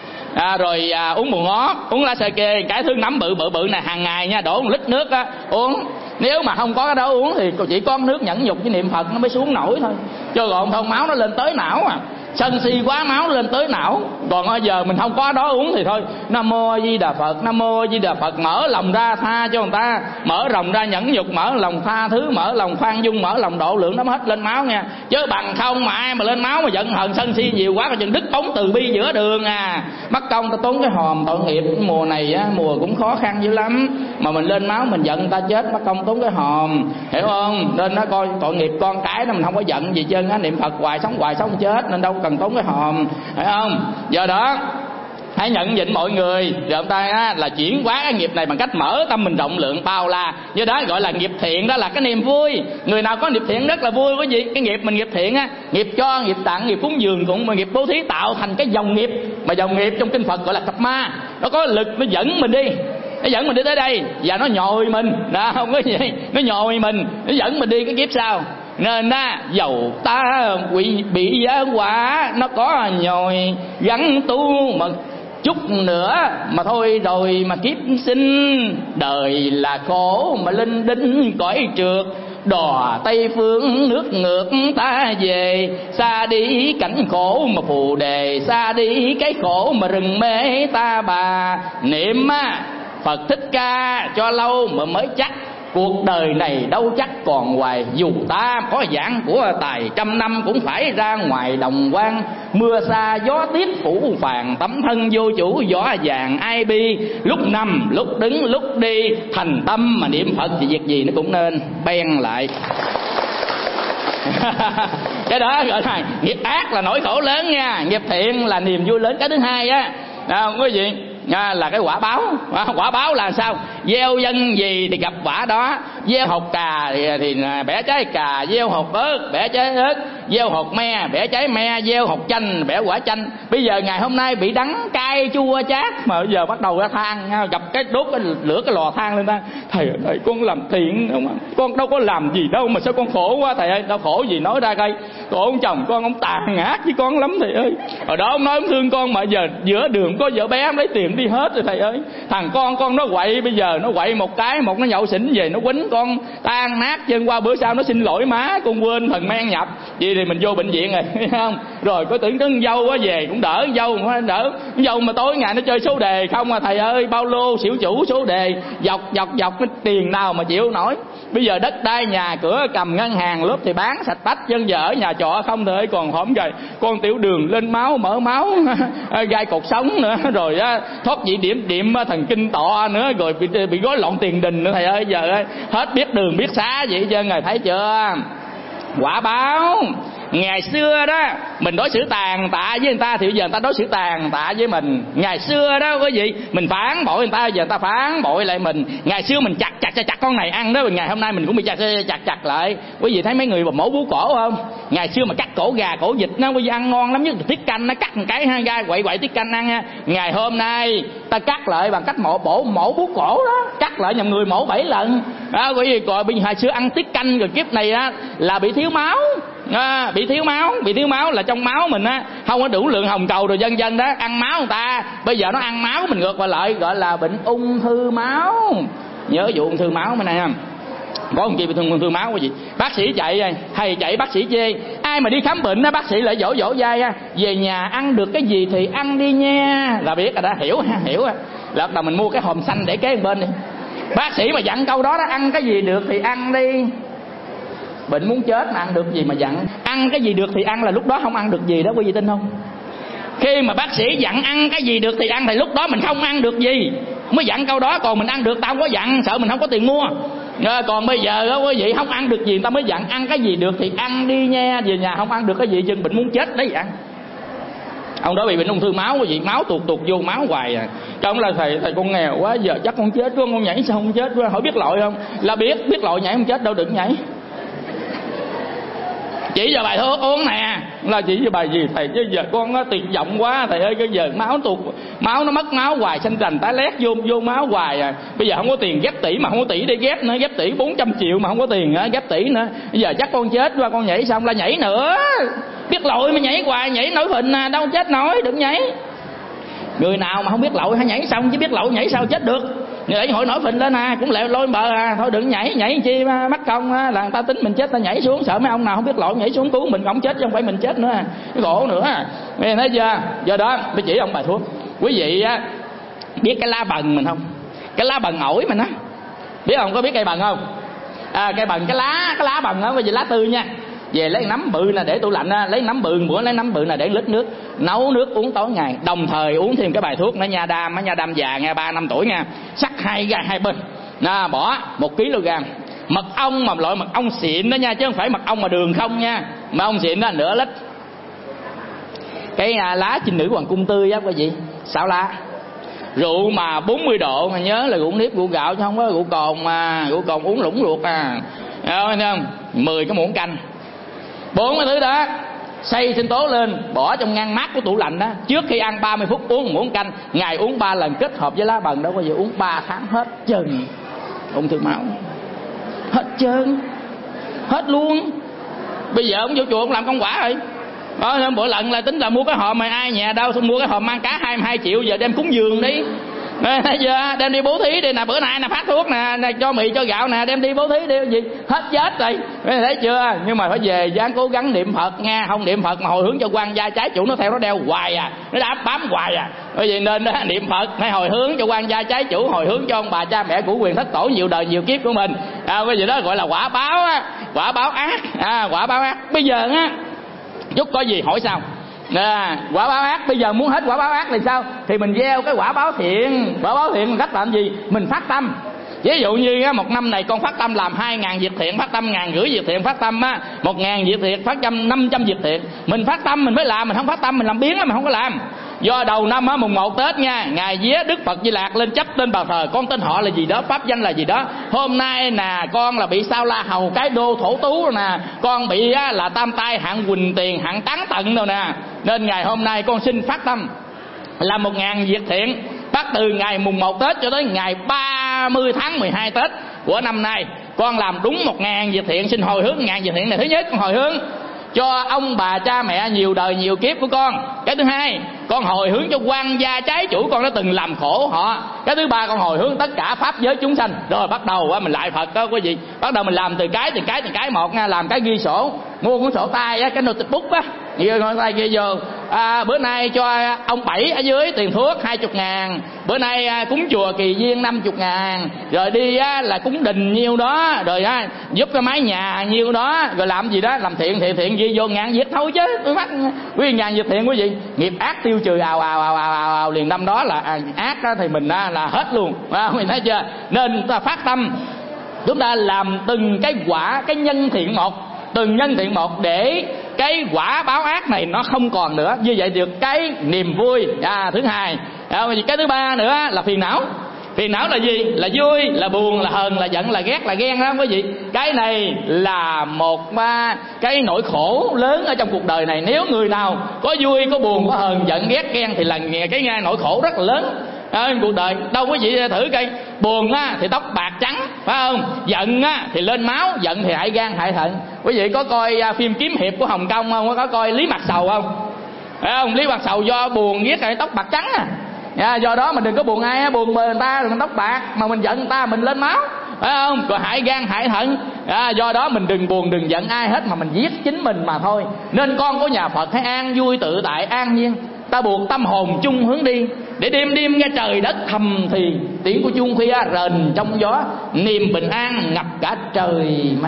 rồi uống bù ngót, uống lá sake, cái thứ nắm bự này hàng ngày nha, đổ 1 lít nước á uống. Nếu mà không có cái đó uống thì chỉ có nước nhẫn nhục với niệm Phật nó mới xuống nổi thôi, chứ còn không máu nó lên tới não sân si quá máu lên tới não. Còn bây giờ mình không có đó uống thì thôi, Nam Mô A Di Đà Phật, Nam Mô A Di Đà Phật, mở lòng ra tha cho người ta, mở lòng ra nhẫn nhục, mở lòng tha thứ, mở lòng khoan dung, mở lòng độ lượng, nó hết lên máu nha. Chứ bằng không mà ai mà lên máu mà giận hờn sân si nhiều quá, coi chừng đứt bóng từ bi giữa đường mất công ta tốn cái hòm tội nghiệp. Mùa này mùa cũng khó khăn dữ lắm, mà mình lên máu mình giận người ta chết, mất công tốn cái hòm, hiểu không? Nên nó coi tội nghiệp con cái nó mình không có giận gì trơn niệm Phật hoài sống chết, nên đâu cần tốn cái hòm, phải không? Do đó hãy nhận diện mọi người rồi ông ta là chuyển hóa cái nghiệp này bằng cách mở tâm mình rộng lượng bao la. Do đó gọi là nghiệp thiện, đó là cái niềm vui. Người nào có nghiệp thiện rất là vui quý vị. Cái nghiệp mình nghiệp thiện nghiệp cho, nghiệp tặng, nghiệp cúng dường cũng mà nghiệp bố thí tạo thành cái dòng nghiệp, mà dòng nghiệp trong kinh Phật gọi là cặp ma. Nó có lực nó dẫn mình đi, nó dẫn mình đi tới đây và nó nhồi mình, đó không có gì, nó nhồi mình, nó dẫn mình đi cái kiếp sau. Nên dầu ta bị giá quả, nó có nhồi gắn tu mà chút nữa mà thôi rồi mà kiếp sinh. Đời là khổ mà linh đinh cõi trượt, đò Tây phương nước ngược ta về. Xa đi cảnh khổ mà phù đề, xa đi cái khổ mà rừng mê ta bà. Niệm Phật Thích Ca cho lâu mà mới chắc, cuộc đời này đâu chắc còn hoài. Dù ta có dạng của tài 100 năm cũng phải ra ngoài đồng quan. Mưa xa gió tiếp phủ phàng, tấm thân vô chủ gió vàng ai bi. Lúc nằm lúc đứng lúc đi, thành tâm mà niệm Phật thì việc gì nó cũng nên ben lại. Cái đó gọi là nghiệp ác là nỗi khổ lớn nha, nghiệp thiện là niềm vui lớn. Cái thứ hai quý vị, là cái quả báo. Quả báo là sao? Gieo nhân gì thì gặp quả đó. Gieo hột cà thì bẻ trái cà, gieo hột ớt bẻ trái ớt, gieo hột me bẻ trái me, gieo hột chanh bẻ quả chanh. Bây giờ ngày hôm nay bị đắng cay chua chát mà bây giờ bắt đầu ra than, gặp cái đốt cái lửa cái lò than lên ta. Thầy ơi, con làm thiện không, con đâu có làm gì đâu mà sao con khổ quá thầy ơi. Đâu khổ gì nói ra coi. Khổ ông chồng con, ông tàn ác với con lắm thầy ơi. Hồi đó ông nói ông thương con mà giờ giữa đường có vợ bé ông lấy tiền đi hết rồi thầy ơi. Thằng con nó quậy, bây giờ nó quậy một nó nhậu xỉn về nó quýnh con tan nát chân. Qua bữa sau nó xin lỗi má, con quên phần men nhập vậy thì mình vô bệnh viện rồi không. Rồi có tưởng con dâu quá về cũng đỡ, dâu mà tối ngày nó chơi số đề không à thầy ơi. Bao lô xỉu chủ số đề dọc cái tiền nào mà chịu nổi. Bây giờ đất đai nhà cửa cầm ngân hàng lớp thì bán sạch bách, chân giờ ở nhà trọ không thôi. Còn hổm rồi con tiểu đường lên máu, mỡ máu gai cột sống nữa, rồi thoát vị điểm thần kinh tọa nữa, rồi bị gói lộn tiền đình nữa thầy ơi. Giờ ơi, hết biết đường biết xá vậy chứ ngài thấy chưa? Quả báo. Ngày xưa đó mình đối xử tàn tạ với người ta thì bây giờ người ta đối xử tàn tạ với mình. Ngày xưa đó quý vị mình phản bội người ta, giờ người ta phản bội lại mình. Ngày xưa mình chặt con này ăn đó, ngày hôm nay mình cũng bị chặt lại. Quý vị thấy mấy người mà mổ bú cổ không? Ngày xưa mà cắt cổ gà cổ vịt nó quý vị ăn ngon lắm, với tiết canh nó cắt một cái ha, gai quậy tiết canh ăn ha. Ngày hôm nay ta cắt lại bằng cách mổ bú cổ đó, cắt lại nhầm người mổ 7 lần đó quý vị. Còn hồi xưa ăn tiết canh rồi kiếp này á là bị thiếu máu. Bị thiếu máu là trong máu mình á không có đủ lượng hồng cầu rồi dân đó, ăn máu người ta. Bây giờ nó ăn máu mình ngược lại, gọi là bệnh ung thư máu. Nhớ vụ ung thư máu bên này không? Có một chi bị ung thư máu cái gì? Bác sĩ chạy, thầy chạy bác sĩ chê. Ai mà đi khám bệnh đó bác sĩ lại dỗ dai về nhà ăn được cái gì thì ăn đi nha, là biết rồi đó, hiểu là bắt đầu mình mua cái hòm xanh để kế bên đi. Bác sĩ mà dặn câu đó ăn cái gì được thì ăn đi. Bệnh muốn chết mà ăn được gì mà dặn. Ăn cái gì được thì ăn là lúc đó không ăn được gì đó, quý vị tin không? Khi mà bác sĩ dặn ăn cái gì được thì ăn thì lúc đó mình không ăn được gì mới dặn câu đó. Còn mình ăn được tao không có dặn, sợ mình không có tiền mua. Còn bây giờ đó quý vị không ăn được gì người ta mới dặn ăn cái gì được thì ăn đi nha. Về nhà không ăn được cái gì chừng bệnh muốn chết đấy ăn. Ông đó bị bệnh ung thư máu quý vị, máu tuột vô máu hoài à. Trong là thầy con nghèo quá, giờ chắc con chết quá, con nhảy sao không chết quá. Hỏi biết lội không? Là biết lội nhảy không chết đâu, đừng nhảy. Chỉ giờ bài thuốc uống nè, là chỉ giờ bài gì thầy, chứ giờ con tuyệt vọng quá thầy ơi. Cái giờ máu nó mất máu hoài, xanh rành tái lét vô máu hoài à. Bây giờ không có tiền ghép tủy mà không có tỷ để ghép nữa, ghép tỷ 400 triệu mà không có tiền ghép tỷ nữa. Bây giờ chắc con chết qua, con nhảy xong là nhảy nữa. Biết lội mà nhảy hoài, nhảy nổi phình đâu chết nổi, đừng nhảy. Người nào mà không biết lội hãy nhảy xong, chứ biết lội nhảy sao chết được. Để hội nổi phình lên cũng lẹ lôi bờ thôi đừng nhảy chi mắc công là người ta tính mình chết ta nhảy xuống, sợ mấy ông nào không biết lội nhảy xuống cứu mình, không chết chứ không phải mình chết nữa cái khổ nữa. Nghe thấy chưa? Do đó tôi chỉ ông bài thuốc. Quý vị biết cái lá bần mình không? Cái lá bần ổi mình biết không? Có biết cây bần không? Cây bần, cái lá bần đó, bây giờ lá tươi nha. Về lấy nắm bự nè để tủ lạnh lấy nắm bự, bữa lấy nắm bự nè để lít nước, nấu nước uống tối ngày, đồng thời uống thêm cái bài thuốc nó nha đam già nghe 3-5 tuổi nha, sắc hai bên bỏ 1 kg mật ong, mà loại mật ong xịn đó nha, chứ không phải mật ong mà đường không nha, mật ong xịn đó nửa lít. Cái lá chinh nữ hoàng cung tươi á quý vị, xạo lá. Rượu mà 40 độ mà nhớ là rượu nếp rượu gạo chứ không có rượu cồn, mà rượu cồn uống lũng ruột thấy không? 10 cái muỗng canh, 4 cái thứ đó xay sinh tố lên, bỏ trong ngăn mát của tủ lạnh đó. Trước khi ăn 30 phút uống 1 muỗng canh, ngày uống 3 lần kết hợp với lá bần đó, bây giờ uống 3 tháng hết trơn ung thư máu, hết trơn, hết luôn. Bây giờ ông vô chùa ông làm công quả rồi. Mỗi lần là tính là mua cái hòm mà ai nhà đâu, xong mua cái hòm mang cá 22 triệu, giờ đem cúng dường đi. Thấy chưa? Đem đi bố thí đi nè, bữa nay nè phát thuốc nè, cho mì cho gạo nè, đem đi bố thí đi gì hết chết rồi. Thấy chưa? Nhưng mà phải về dáng cố gắng niệm Phật nha, không niệm Phật mà hồi hướng cho quan gia trái chủ nó theo nó đeo hoài nó đã bám hoài Bởi vì nên niệm Phật hay hồi hướng cho quan gia trái chủ, hồi hướng cho ông bà cha mẹ của quyền thất tổ nhiều đời nhiều kiếp của mình. Cái gì đó gọi là quả báo quả báo ác, quả báo ác. Bây giờ chút có gì hỏi sao? Quả báo ác, bây giờ muốn hết quả báo ác thì sao? Thì mình gieo cái quả báo thiện. Quả báo thiện cách làm gì? Mình phát tâm. Ví dụ như một năm này con phát tâm làm 2.000 việc thiện, phát tâm 1.500 việc thiện, phát tâm 1.000 việc thiện, phát tâm 500 việc thiện. Mình phát tâm mình mới làm, mình không phát tâm mình làm biếng lắm, mình không có làm. Do đầu năm á, mùng 1 Tết nha, ngày vía Đức Phật Di Lạc lên chấp tên bàn thờ, con tên họ là gì đó, pháp danh là gì đó. Hôm nay nè con là bị sao La Hầu cái đô thổ tú nè, con bị á, là tam tai hạng quỳnh tiền hạng tán tận rồi nè. Nên ngày hôm nay con xin phát tâm làm 1000 việc thiện, bắt từ ngày mùng 1 Tết cho tới ngày 30 tháng 12 Tết của năm nay. Con làm đúng 1000 việc thiện, xin hồi hướng 1000 việc thiện này. Thứ nhất, con hồi hướng cho ông bà cha mẹ nhiều đời nhiều kiếp của con. Cái thứ hai, con hồi hướng cho quan gia trái chủ con đã từng làm khổ họ. Cái thứ ba, con hồi hướng tất cả pháp giới chúng sanh. Rồi bắt đầu mình lại Phật đó quý vị. Bắt đầu mình làm từ cái một nha. Làm cái ghi sổ, mua cuốn sổ tay á, cái notebook á, ghi tay ghi vô. Bữa nay cho ông Bảy ở dưới tiền thuốc 20.000. Bữa nay cúng chùa Kỳ Viên 50.000. Rồi đi á, là cúng đình nhiêu đó. Rồi á, giúp cái mái nhà nhiêu đó. Rồi làm gì đó, làm thiện ghi vô 1000 việc thôi chứ. Tôi mắc quý 1000 việc thiện quý vị. Nghiệp ác tiêu trừ ào liền năm đó là ác đó thì mình là hết luôn. Mình thấy chưa? Nên ta phát tâm, chúng ta làm từng cái quả, cái nhân thiện một, từng nhân thiện một, để cái quả báo ác này nó không còn nữa. Như vậy được cái niềm vui. Thứ hai, cái thứ ba nữa là phiền não. Phiền não là gì? Là vui, là buồn, là hờn, là giận, là ghét, là ghen đó quý vị. Cái này là một cái nỗi khổ lớn ở trong cuộc đời này. Nếu người nào có vui, có buồn, có hờn, giận, ghét, ghen thì là cái nỗi khổ rất là lớn cuộc đời. Đâu quý vị thử coi, buồn á thì tóc bạc trắng, phải không? Giận á thì lên máu, giận thì hại gan hại thận. Quý vị có coi phim Kiếm Hiệp của Hồng Kông không? Có coi Lý Mặt Sầu không? Phải không? Lý Mặt Sầu do buồn ghét rồi tóc bạc trắng do đó mình đừng có buồn ai, buồn người ta đừng tóc bạc, mà mình giận người ta mình lên máu, phải không? Rồi hại gan hại thận. Do đó mình đừng buồn đừng giận ai hết, mà mình giết chính mình mà thôi. Nên con của nhà Phật hãy an vui tự tại an nhiên. Ta buộc tâm hồn chung hướng đi, để đêm đêm nghe trời đất thầm thì tiếng của chuông khuya rền trong gió, niềm bình an ngập cả trời mây.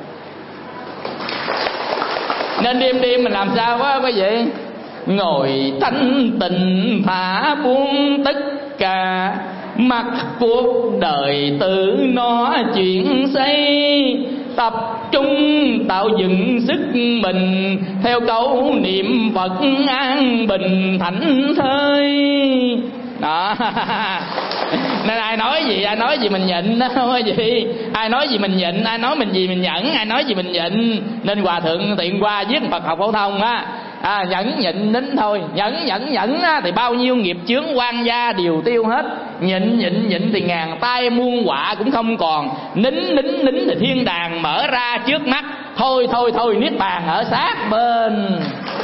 Nên đêm đêm mình làm sao quá quý vị? Ngồi thanh tịnh thả buông tất cả, mặc cuộc đời tự nó chuyện xây, tập trung tạo dựng sức mình, theo câu niệm Phật an bình thảnh thơi đó. Nên ai nói gì mình nhịn đó quý vị. Ai nói gì mình nhịn, ai nói mình gì mình nhẫn, ai nói gì mình nhịn. Nên Hòa Thượng Tiện Qua viết Phật học phổ thông á, nhẫn nhịn nín thôi. Nhẫn á, thì bao nhiêu nghiệp chướng quan gia đều tiêu hết. Nhịn thì ngàn tai muôn họa cũng không còn. Nín thì thiên đàng mở ra trước mắt. Thôi niết bàn ở sát bên.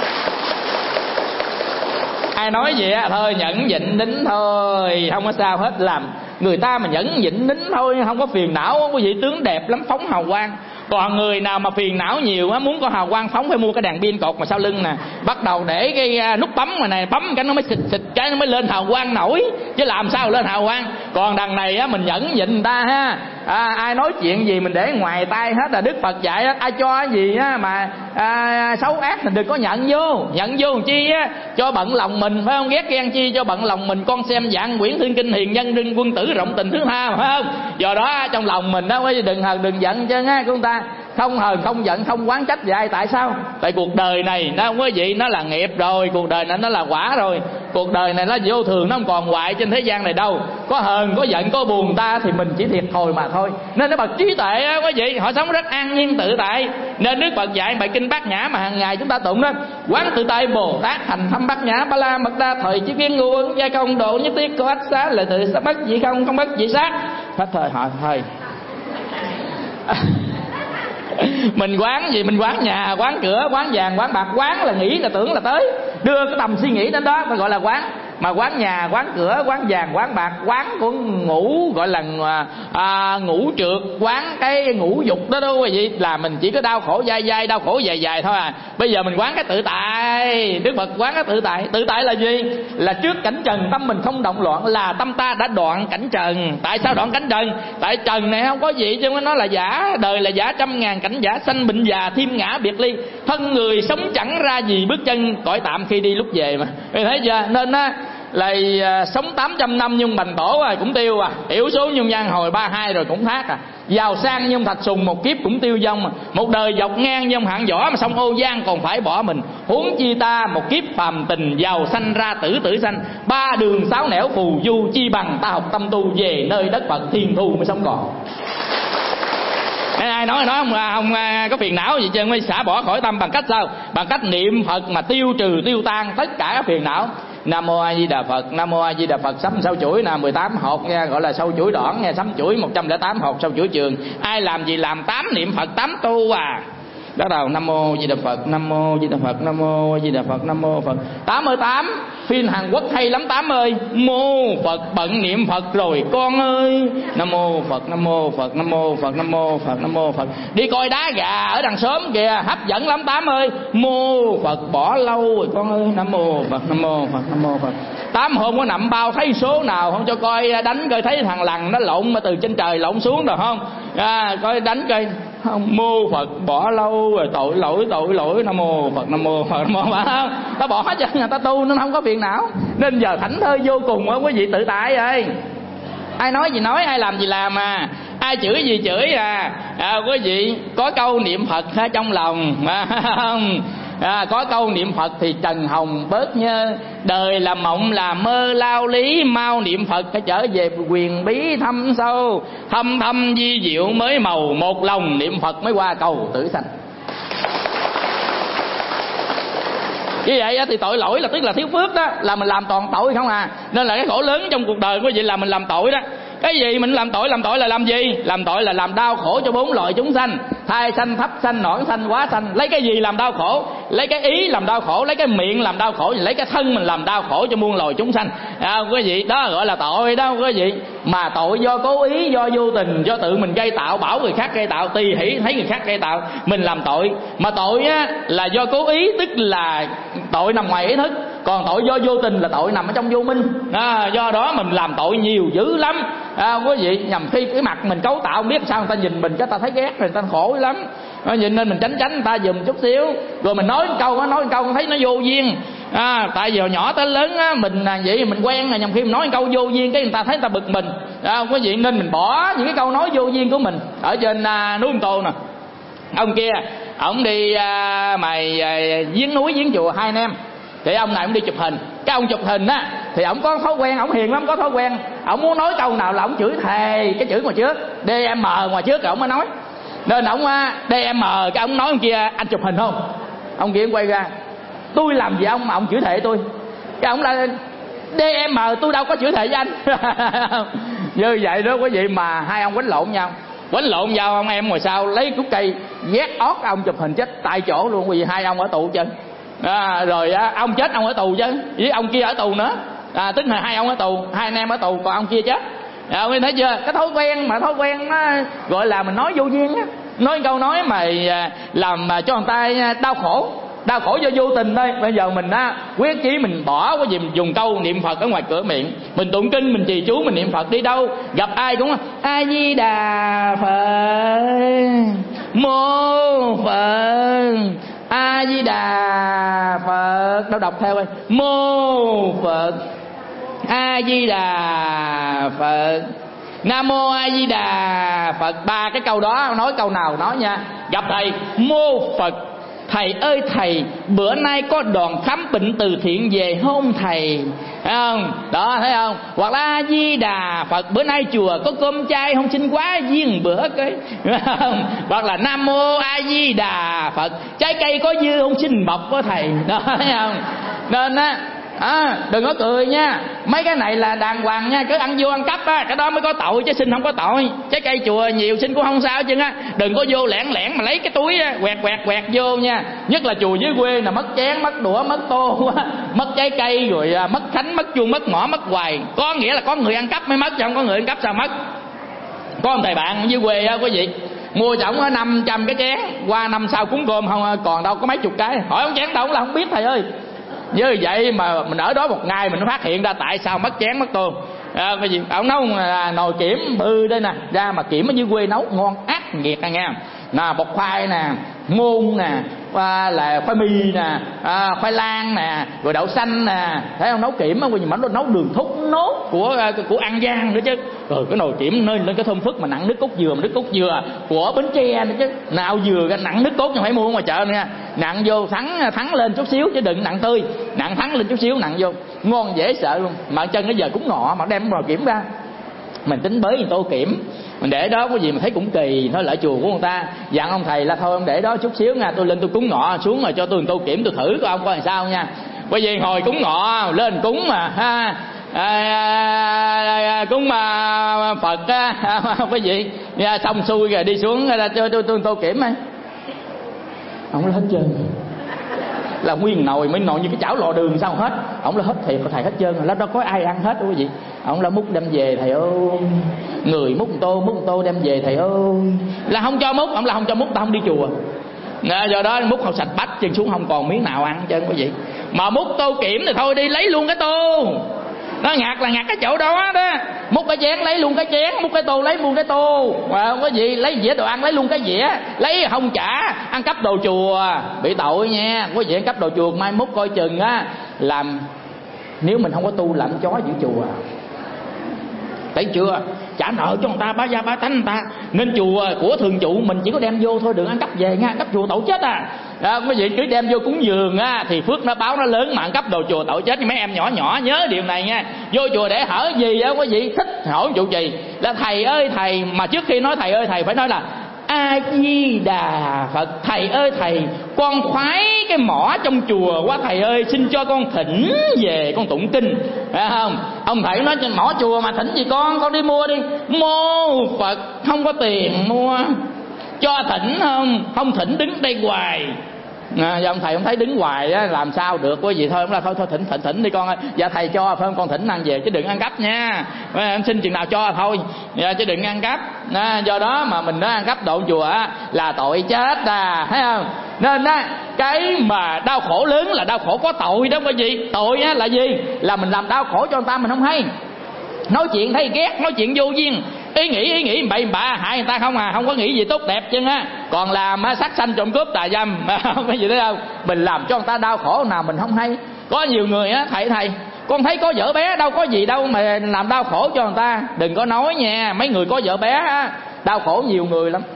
Ai nói gì á, thôi nhẫn nhịn nín thôi, không có sao hết. Làm người ta mà nhẫn nhịn nín thôi, không có phiền não. Quý vị tướng đẹp lắm, phóng hào quang. Còn người nào mà phiền não nhiều á, muốn có hào quang phóng phải mua cái đèn pin cột mà sau lưng nè, bắt đầu để cái nút bấm mà này, bấm cái nó mới xịt cái nó mới lên hào quang nổi, chứ làm sao lên hào quang. Còn đằng này á, mình nhẫn nhịn ta ha, ai nói chuyện gì mình để ngoài tai hết. Là Đức Phật dạy á, ai cho gì á mà xấu ác mình đừng có nhận vô làm chi á, cho bận lòng mình, phải không? Ghét ghen chi cho bận lòng mình. Con xem Dạng Quyển Thương Kinh Hiền Nhân Rinh Quân Tử rộng tình thứ tha, phải không? Do đó trong lòng mình đó đừng hờn đừng giận chứ ha. Chúng ta không hờn không giận không oán trách vậy. Tại sao? Tại cuộc đời này nó không có gì, nó là nghiệp rồi. Cuộc đời này nó là quả rồi. Cuộc đời này nó vô thường, nó không còn hoại trên thế gian này đâu. Có hờn có giận có buồn ta thì mình chỉ thiệt thòi mà thôi. Nên cái bậc trí tuệ á quý vị, họ sống rất an nhiên tự tại. Nên Đức Phật dạy bài kinh Bát Nhã mà hàng ngày chúng ta tụng đó: quán tự tại Bồ Tát thành thâm Bát Nhã ba la mật đa thời chí kiến ngũ ứng gia công độ nhất thiết có ách xá lợi tự sát bất dị không bất dị sát. Hết thời họ thôi. Mình quán gì? Mình quán nhà, quán cửa, quán vàng, quán bạc. Quán là nghĩ là tưởng là tới, đưa cái tầm suy nghĩ đến đó phải gọi là quán. Mà quán nhà, quán cửa, quán vàng, quán bạc, quán của ngũ gọi là ngũ trượt, quán cái ngũ dục đó quý vị, là mình chỉ có đau khổ dai, đau khổ dài thôi à. Bây giờ mình quán cái tự tại. Đức Phật quán cái tự tại. Tự tại là gì? Là trước cảnh trần tâm mình không động loạn, là tâm ta đã đoạn cảnh trần. Tại sao đoạn cảnh trần? Tại trần này không có gì chứ nó là giả. Đời là giả trăm ngàn cảnh giả, sanh bệnh già thêm ngã biệt ly, thân người sống chẳng ra gì bước chân cõi tạm khi đi lúc về mà. Thấy chưa? Nên Lại sống 800 năm nhưng bành tổ rồi cũng tiêu à. Yểu số nhưng giang hồi 32 rồi cũng thác à. Giàu sang nhưng thạch sùng một kiếp cũng tiêu vong à. Một đời dọc ngang nhưng hạng võ mà sông Ô Giang còn phải bỏ mình. Huống chi ta một kiếp phàm tình giàu sanh ra tử tử sanh. Ba đường sáu nẻo phù du chi bằng ta học tâm tu về nơi đất Phật thiên thu mới sống còn. Ai nói không có phiền não gì chứ, mới xả bỏ khỏi tâm bằng cách sao? Bằng cách niệm Phật mà tiêu trừ tiêu tan tất cả các phiền não. Nam mô A Di Đà Phật, Nam mô A Di Đà Phật. Sắm 6 chuỗi nè, 18 hột nha, gọi là sâu chuỗi đoạn nha, sắm chuỗi 108 hột sâu chuỗi trường. Ai làm gì làm 8 niệm Phật 8 tu à. Bắt đầu Nam mô A Di Đà Phật, Nam mô A Di Đà Phật, Nam mô A Di Đà Phật, Nam mô Phật. 88 phim Hàn Quốc hay lắm 8 ơi. Mô Phật bận niệm Phật rồi con ơi. Nam mô Phật, Nam mô Phật, Nam mô Phật, Nam mô Phật, Nam mô Phật. Đi coi đá gà ở đằng xóm kìa, hấp dẫn lắm 8 ơi. Mô Phật bỏ lâu rồi con ơi. Nam mô Phật, Nam mô Phật, Nam mô Phật. 8 hôm có nằm bao thấy số nào không cho coi đánh coi, thấy thằng lằn nó lộn mà từ trên trời lộn xuống rồi không? Coi đánh coi. Không, mô Phật bỏ lâu rồi, tội lỗi. Nam mô Phật, Nam mô Phật, Nam mô Phật. Không, ta bỏ cho người ta tu nó không có phiền não. Nên giờ thảnh thơi vô cùng á quý vị, tự tại ơi. Ai nói gì nói, ai làm gì làm à. Ai chửi gì chửi à. Quý vị có câu niệm Phật trong lòng không? Có câu niệm Phật thì trần hồng bớt nhơ. Đời là mộng là mơ lao lý, mau niệm Phật phải trở về quyền bí thâm sâu. Thâm thâm di diệu mới màu, một lòng niệm Phật mới qua cầu tử sanh. Như vậy thì tội lỗi là tức là thiếu phước đó, là mình làm toàn tội không à. Nên là cái khổ lớn trong cuộc đời của vị là mình làm tội đó. Cái gì mình làm tội là làm gì? Làm tội là làm đau khổ cho 4 loài chúng sanh. Thai sanh, thấp sanh, nõn sanh, quá sanh. Lấy cái gì làm đau khổ? Lấy cái ý làm đau khổ, lấy cái miệng làm đau khổ, lấy cái thân mình làm đau khổ cho muôn loài chúng sanh. Quý vị, đó gọi là tội đó quý vị. Mà tội do cố ý, do vô tình, do tự mình gây tạo, bảo người khác gây tạo, tùy hỷ thấy người khác gây tạo, mình làm tội. Mà tội á là do cố ý, tức là tội nằm ngoài ý thức. Còn tội do vô tình là tội nằm ở trong vô minh. Do đó mình làm tội nhiều dữ lắm. Quý vị, nhằm khi cái mặt mình cấu tạo, không biết sao người ta nhìn mình cái ta thấy ghét rồi, người ta khổ lắm. Nên mình tránh người ta giùm chút xíu. Rồi mình nói một câu thấy nó vô duyên. Tại vì hồi nhỏ tới lớn á, mình vậy mình quen là nhằm khi mình nói một câu vô duyên cái người ta thấy người ta bực mình. Quý vị, nên mình bỏ những cái câu nói vô duyên của mình. Ở trên núi Ông Tô nè, ông kia ổng đi giếng núi giếng chùa 2 anh em. Thì ông này ông đi chụp hình. Cái ông chụp hình á thì ổng có thói quen, ổng hiền lắm, có thói quen ổng muốn nói câu nào là ổng chửi thề cái chữ ngoài trước, DM ngoài trước rồi ổng mới nói. Nên ổng DM cái ổng nói ông kia, anh chụp hình không? Ông kia quay ra, tôi làm gì ông mà ông chửi thề tôi? Cái ổng là DM tôi đâu có chửi thề với anh. Như vậy đó quý vị, mà hai ông quánh lộn nhau, ông em ngồi sau lấy cúc cây vét ót ông chụp hình chết tại chỗ luôn quý vị. Hai ông ở tù chứ. Rồi ông chết ông ở tù chứ, với ông kia ở tù nữa. Tức là hai ông ở tù, hai anh em ở tù, còn ông kia chết. Ông thấy chưa? Cái thói quen nó gọi là mình nói vô duyên á, nói câu nói mà làm cho người ta đau khổ do vô tình thôi. Bây giờ mình quyết chí mình bỏ cái gì, mình dùng câu niệm Phật ở ngoài cửa miệng, mình tụng kinh, mình trì chú, mình niệm Phật. Đi đâu gặp ai cũng A Di Đà Phật, Mô Phật, A Di Đà Phật. Đâu đọc theo ơi, Mô Phật, A Di Đà Phật, Nam Mô A Di Đà Phật. 3 cái câu đó nói câu nào nói nha. Gặp thầy, Mô Phật, thầy ơi thầy, bữa nay có đoàn khám bệnh từ thiện về không thầy? Thấy không? Đó, thấy không? Hoặc là A Di Đà Phật, bữa nay chùa có cơm chay không, xin quá viên bữa cái. Hoặc là Nam Mô A Di Đà Phật, trái cây có dư không, xin bọc có thầy. Đó, thấy không? Nên đừng có cười nha, mấy cái này là đàng hoàng nha, cứ ăn vô ăn cắp á, cái đó mới có tội chứ xin không có tội. Trái cây chùa nhiều xin cũng không sao chứ á, đừng có vô lẻn mà lấy cái túi quẹt vô nha. Nhất là chùa dưới quê là mất chén, mất đũa, mất tô, mất trái cây, rồi mất khánh, mất chuông, mất mỏ, mất hoài. Có nghĩa là có người ăn cắp mới mất, chứ không có người ăn cắp sao mất. Có một thầy bạn dưới quê á quý vị, mua cho ổng 500 cái chén, qua năm sau cúng cơm không còn đâu có mấy chục cái. Hỏi ông chén đâu, ông là không biết thầy ơi. Như vậy mà mình ở đó một ngày mình phát hiện ra tại sao mất chén mất tô. Cái gì ông nấu nồi kiểm bự đây nè, ra mà kiểm ở dưới quê nấu ngon ác nghiệt nghe. Bột khoai nè, môn nè, là khoai mì nè, khoai lang nè, rồi đậu xanh nè, thấy không, nấu kiểm á, mà nó nấu đường thốt nốt của An Giang nữa chứ. Rồi cái nồi kiểm lên cái thơm phức mà nặng nước cốt dừa, mà nước cốt dừa của Bến Tre nữa chứ. Nào dừa cái nặng nước cốt nhưng phải mua ngoài chợ nha, nặng vô thắng lên chút xíu chứ đừng nặng tươi, nặng thắng lên chút xíu nặng vô, ngon dễ sợ luôn. Mà chân cái giờ cúng ngọ mà đem nồi kiểm ra, mình tính bới một tô kiểm mình để đó, có gì mà thấy cũng kỳ. Thôi lại chùa của người ta dặn ông thầy là thôi ông để đó chút xíu nha, tôi lên tôi cúng ngọ xuống rồi cho tôi một tô kiểm tôi thử coi ông coi làm sao nha. Bởi vì hồi cúng ngọ lên cúng mà ha, cúng mà Phật á, cái gì xong xuôi rồi đi xuống cho tôi tô kiểm ấy, ông hết trơn là nguyên nồi, mấy nồi như cái chảo lò đường sao hết. Ông là hết thiệt, thầy hết trơn rồi, đó có ai ăn hết đâu quý vị. Ông là múc đem về thầy ơi, người múc một tô đem về thầy ơi, là không cho múc, ông là không cho múc, ta không đi chùa. Do đó múc không sạch bách chân xuống không còn miếng nào ăn trơn quý vị. Mà múc tô kiểm thì thôi đi lấy luôn cái tô, nó ngạt là ngạt cái chỗ đó đó. Múc cái chén lấy luôn cái chén, múc cái tô lấy luôn cái tô, mà không có gì lấy dĩa đồ ăn lấy luôn cái dĩa, lấy không trả, ăn cắp đồ chùa bị tội nha. Có gì ăn cắp đồ chùa mai mốt coi chừng á, làm nếu mình không có tu làm chó giữ chùa, thấy chưa, trả nợ cho người ta, bá gia bá tánh người ta. Nên chùa của thường trụ mình chỉ có đem vô thôi, đừng ăn cắp về nha, cắp chùa tội chết à. Quý vị cứ đem vô cúng dường á thì phước nó báo nó lớn, mà ăn cắp đồ chùa tội chết. Mấy em nhỏ nhỏ nhớ điều này nha. Vô chùa để hở gì á quý vị, thích hỏi trụ trì là thầy ơi thầy, mà trước khi nói thầy ơi thầy phải nói là A Di Đà Phật. Thầy ơi thầy, con khoái cái mỏ trong chùa quá thầy ơi, xin cho con thỉnh về con tụng kinh, phải không? Ông thầy nói mỏ chùa mà thỉnh gì con đi mua đi. Mô Phật, không có tiền mua, cho thỉnh không thỉnh đứng đây hoài. Ông thầy ông thấy đứng hoài á làm sao được quý vị. Thôi ông là thôi thỉnh đi con ơi. Dạ thầy cho phải không, con thỉnh ăn về chứ đừng ăn cắp nha, em xin chừng nào cho thôi chứ đừng ăn cắp. Do đó mà mình nói ăn cắp đồ chùa á là tội chết à, thấy không? Nên á cái mà đau khổ lớn là đau khổ có tội đó quý vị. Tội á là gì? Là mình làm đau khổ cho người ta mình không hay, nói chuyện thấy ghét, nói chuyện vô duyên, ý nghĩ bậy bạ hại người ta không à, không có nghĩ gì tốt đẹp chứ á. Còn làm sát sanh trộm cướp tà dâm, cái gì đấy không, mình làm cho người ta đau khổ nào mình không hay. Có nhiều người á, thầy con thấy có vợ bé đâu có gì đâu mà làm đau khổ cho người ta. Đừng có nói nha, mấy người có vợ bé á đau khổ nhiều người lắm.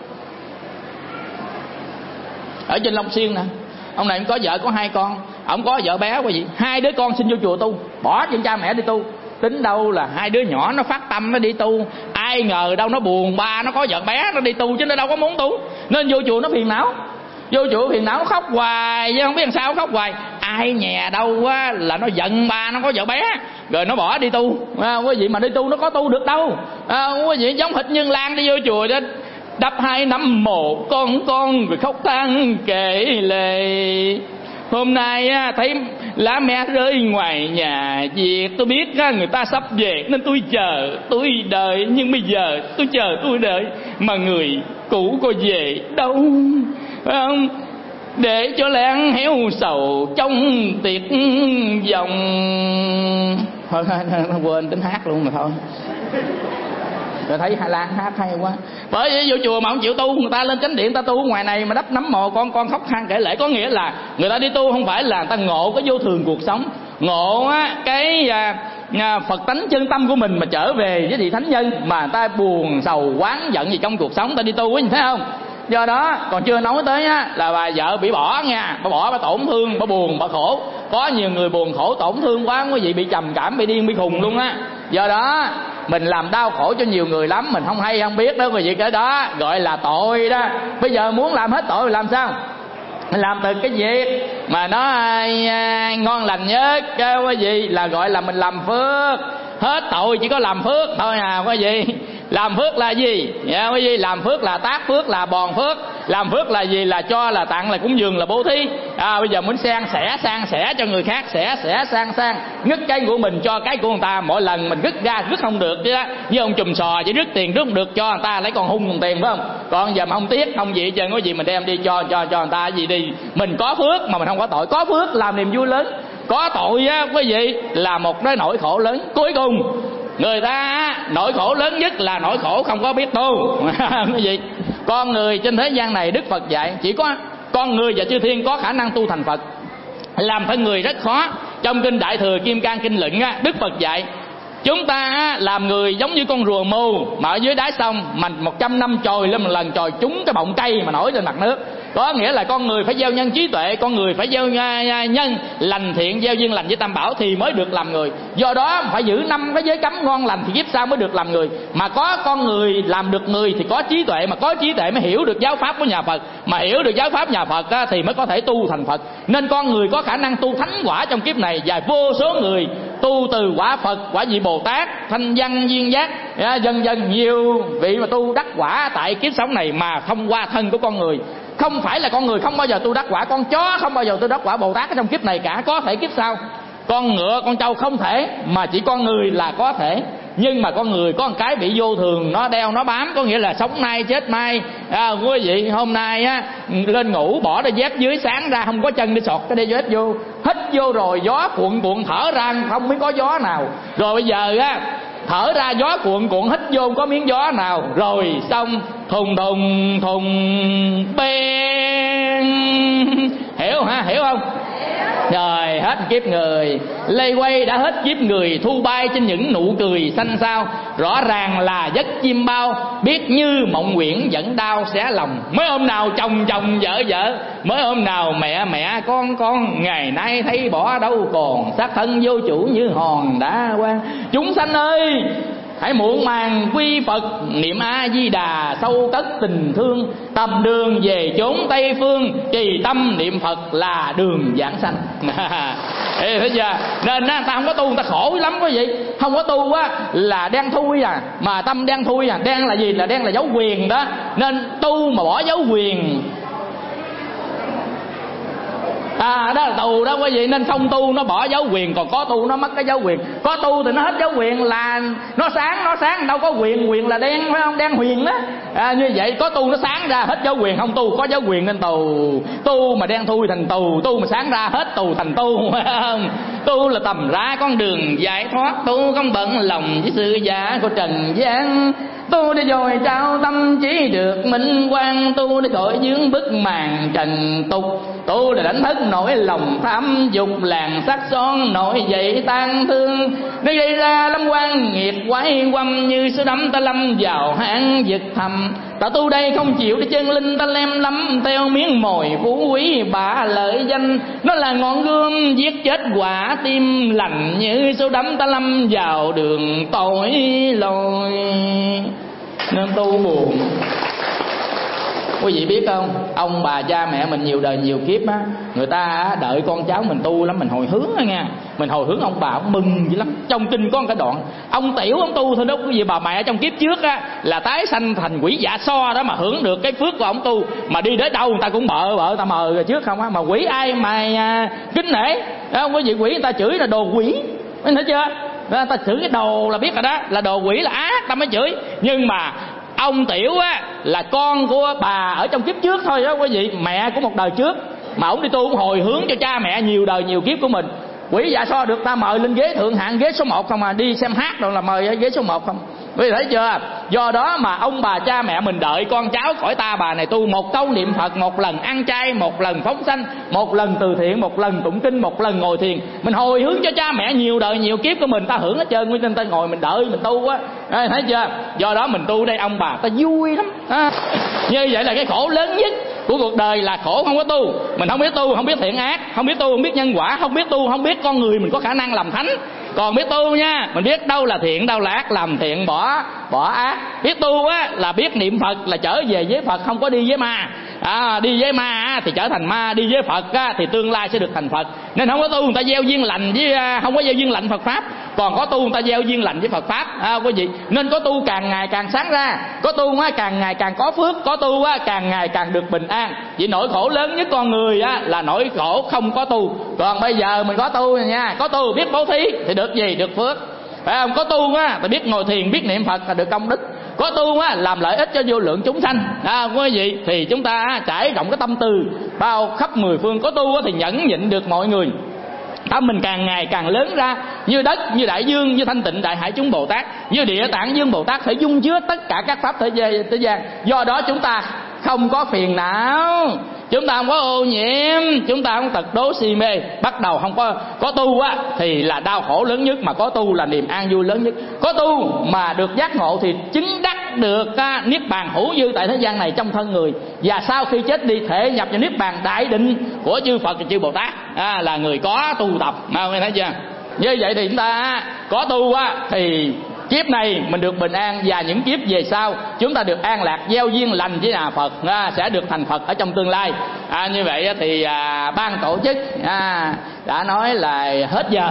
Ở trên Long Xuyên nè, ông này có vợ có 2 con, ông có vợ bé quý vị, 2 đứa con xin vô chùa tu, bỏ chân cha mẹ đi tu. Tính đâu là 2 đứa nhỏ nó phát tâm nó đi tu, ai ngờ đâu nó buồn ba nó có vợ bé nó đi tu chứ nó đâu có muốn tu. Nên vô chùa nó phiền não, vô chùa phiền não khóc hoài chứ không biết làm sao khóc hoài. Ai nhà đâu á là nó giận ba nó có vợ bé rồi nó bỏ đi tu. Quý vị mà đi tu nó có tu được đâu. Quý vị giống hệt Nhân Lan đi vô chùa đó, đắp 2 nắm mồ con rồi khóc than kể lệ. Hôm nay thấy lá me rơi ngoài nhà việc, tôi biết người ta sắp về nên tôi chờ tôi đợi, nhưng bây giờ tôi chờ tôi đợi mà người cũ có về đâu, phải không? Để cho láng héo sầu trong tiệc vòng. Thôi quên tính hát luôn mà thôi. Rồi thấy Hà Lan hát hay quá. Bởi vì vô chùa mà không chịu tu, người ta lên chánh điện ta tu ngoài này mà đắp nắm mồ con khóc than kể lể. Có nghĩa là người ta đi tu không phải là người ta ngộ cái vô thường cuộc sống, ngộ á cái Phật tánh chân tâm của mình mà trở về với vị thánh nhân, mà người ta buồn sầu oán giận gì trong cuộc sống ta đi tu quý vị thấy không? Do đó còn chưa nói tới á là bà vợ bị bỏ nha, bà bỏ bà tổn thương, bà buồn bà khổ. Có nhiều người buồn khổ tổn thương quá quý vị bị trầm cảm, bị điên, bị khùng luôn á. Do đó mình làm đau khổ cho nhiều người lắm, mình không hay không biết đó quý vị. Cái đó gọi là tội đó. Bây giờ muốn làm hết tội làm sao? Mình làm từ cái việc mà nó ngon lành nhất quý vị là gọi là mình làm phước. Hết tội chỉ có làm phước thôi à quý vị. Làm phước là gì? Quý vị, làm phước là tác phước, là bòn phước. Làm phước là gì? Là cho, là tặng, là cúng dường, là bố thí. Bây giờ muốn san sẻ cho người khác, sẻ sang ngứt cái của mình cho cái của người ta. Mỗi lần mình rứt ra rứt không được chứ đó, như ông chùm sò chỉ rứt tiền rứt không được cho người ta lấy còn hung còn tiền phải không? Còn giờ mà không tiếc không gì chứ có gì mình đem đi cho người ta gì đi. Mình có phước mà mình không có tội. Có phước làm niềm vui lớn, có tội á quý vị là một cái nỗi khổ lớn. Cuối cùng người ta nỗi khổ lớn nhất là nỗi khổ không có biết tu. Cái gì? Con người trên thế gian này Đức Phật dạy chỉ có con người và chư thiên có khả năng tu thành Phật. Làm thân người rất khó. Trong kinh Đại Thừa Kim Cang Kinh Luận á, Đức Phật dạy chúng ta làm người giống như con rùa mù mà ở dưới đáy sông, mà 100 năm trồi lên một lần trồi trúng cái bọng cây mà nổi trên mặt nước. Có nghĩa là con người phải gieo nhân trí tuệ, con người phải gieo nhân lành thiện, gieo duyên lành với Tam Bảo thì mới được làm người. Do đó phải giữ 5 cái giới cấm ngon lành thì kiếp sau mới được làm người. Mà có con người làm được người thì có trí tuệ, mà có trí tuệ mới hiểu được giáo pháp của nhà Phật, mà hiểu được giáo pháp nhà Phật á, thì mới có thể tu thành Phật. Nên con người có khả năng tu thánh quả trong kiếp này, và vô số người tu từ quả Phật, quả vị Bồ Tát, thanh văn duyên giác, dần dần nhiều vị mà tu đắc quả tại kiếp sống này mà không qua thân của con người. Không phải là con người không bao giờ tu đắc quả, con chó không bao giờ tu đắc quả Bồ Tát ở trong kiếp này cả, có thể kiếp sau. Con ngựa, con trâu không thể, mà chỉ con người là có thể. Nhưng mà con người có một cái bị vô thường, nó đeo nó bám, có nghĩa là sống nay chết mai. Quý vị hôm nay á, lên ngủ bỏ đôi dép dưới, sáng ra không có chân để sọt cái đôi dép vô, hít vô rồi gió cuộn cuộn, thở ra không biết có gió nào. Rồi bây giờ á, thở ra gió cuộn cuộn, hít vô không có miếng gió nào. Rồi xong thùng thùng thùng ben. Hiểu hả? Hiểu không? Rồi hết kiếp người, lây quay đã hết kiếp người, thu bay trên những nụ cười xanh xao. Rõ ràng là giấc chim bao, biết như mộng quyển vẫn đau xé lòng. Mới hôm nào chồng chồng vợ vợ, mới hôm nào mẹ mẹ con, ngày nay thấy bỏ đâu còn, xác thân vô chủ như hòn đá quan. Chúng sanh ơi, hãy muộn màng quy Phật, niệm A Di Đà sâu cất tình thương. Tầm đường về chốn Tây phương, trì tâm niệm Phật là đường giảng sanh. Thấy chưa? Nên ta không có tu, người ta khổ lắm quý vị. Không có tu á là đen thui à, mà tâm đen thui à. Đen là gì? Là đen là dấu quyền đó. Nên tu mà bỏ dấu quyền đó là tù đó quý vị. Nên không tu nó bỏ dấu quyền, còn có tu nó mất cái dấu quyền. Có tu thì nó hết dấu quyền, là nó sáng đâu có quyền là đen, phải không? Đen huyền đó. Như vậy có tu nó sáng ra hết dấu quyền, không tu có dấu quyền nên tù. Tu mà đen thui thành tù, tu mà sáng ra hết tù thành tu, phải không? Tu là tầm ra con đường giải thoát, tu không bận lòng với sự giả của trần gian. Tu để rồi trao tâm trí được minh quang, tu để khỏi dướng bức màn trần tục. Tu là đánh thức nỗi lòng tham dục, làng sắc son nổi dậy tan thương. Nơi gây ra lâm quan nghiệp quái quăm, như số đắm ta lâm vào hang vực thầm. Ta tu đây không chịu để chân linh ta lem lắm, theo miếng mồi phú quý bả lợi danh. Nó là ngọn gươm giết chết quả tim lành, như số đắm ta lâm vào đường tội lỗi. Nên tu buồn. Quý vị biết không, ông bà cha mẹ mình nhiều đời nhiều kiếp á, người ta đợi con cháu mình tu lắm, mình hồi hướng đó nha. Mình hồi hướng ông bà ông mừng dữ lắm. Trong kinh có một cái đoạn ông Tiểu ông tu thôi đó quý vị. Bà mẹ trong kiếp trước á là tái sanh thành quỷ Dạ So đó, mà hưởng được cái phước của ông tu. Mà đi đến đâu người ta cũng bợ ta mời rồi trước không á. Mà quỷ ai mà kính nể không quý vị. Quỷ người ta chửi là đồ quỷ, thấy chưa? Người ta chửi cái đồ là biết rồi đó, là đồ quỷ là ác ta mới chửi. Nhưng mà ông Tiểu á là con của bà ở trong kiếp trước thôi đó quý vị, mẹ của một đời trước. Mà ông đi tu, ông hồi hướng cho cha mẹ nhiều đời nhiều kiếp của mình. Quỷ Dạ So được ta mời lên ghế thượng hạng, ghế số 1 không à. Đi xem hát rồi là mời ghế số 1 không. Quý vị thấy chưa? Do đó mà ông bà cha mẹ mình đợi con cháu cõi ta bà này tu một câu niệm Phật, một lần ăn chay, một lần phóng sanh, một lần từ thiện, một lần tụng kinh, một lần ngồi thiền. Mình hồi hướng cho cha mẹ nhiều đời nhiều kiếp của mình, ta hưởng hết trơn. Nên ta ngồi mình đợi mình tu á, thấy chưa? Do đó mình tu đây ông bà ta vui lắm. Như vậy là cái khổ lớn nhất của cuộc đời là khổ không có tu. Mình không biết tu, không biết thiện ác, không biết tu, không biết nhân quả, không biết tu, không biết con người mình có khả năng làm thánh. Còn biết tu nha, mình biết đâu là thiện đâu là ác, làm thiện bỏ ác. Biết tu á là biết niệm Phật là trở về với Phật, không có đi với ma. Đi với ma thì trở thành ma, đi với Phật thì tương lai sẽ được thành Phật. Nên không có tu người ta gieo duyên lành với không có gieo duyên lành Phật pháp, còn có tu người ta gieo duyên lành với Phật pháp. Quý vị, nên có tu càng ngày càng sáng ra, có tu càng ngày càng có phước, có tu càng ngày càng được bình an. Vì nỗi khổ lớn nhất con người là nỗi khổ không có tu. Còn bây giờ mình có tu nha, có tu biết bố thí thì được gì? Được phước, phải không? Có tu thì biết ngồi thiền, biết niệm Phật là được công đức. Có tu làm lợi ích cho vô lượng chúng sanh. Quý vị, thì chúng ta trải rộng cái tâm từ bao khắp mười phương. Có tu thì nhẫn nhịn được mọi người. Tâm mình càng ngày càng lớn ra, như đất, như đại dương, như thanh tịnh đại hải chúng Bồ Tát, như địa tạng dương Bồ Tát, thể dung chứa tất cả các pháp thế gian. Do đó chúng ta không có phiền não, chúng ta không có ô nhiễm, chúng ta không tật đố si mê. Bắt đầu không có tu á thì là đau khổ lớn nhất, mà có tu là niềm an vui lớn nhất. Có tu mà được giác ngộ thì chứng đắc được niết bàn hữu dư tại thế gian này trong thân người, và sau khi chết đi thể nhập vào niết bàn đại định của chư Phật và chư Bồ Tát, là người có tu tập. Nghe thấy chưa? Như vậy thì chúng ta có tu á thì kiếp này mình được bình an, và những kiếp về sau chúng ta được an lạc, gieo duyên lành với nhà Phật, sẽ được thành Phật ở trong tương lai. Như vậy thì ban tổ chức đã nói là hết giờ.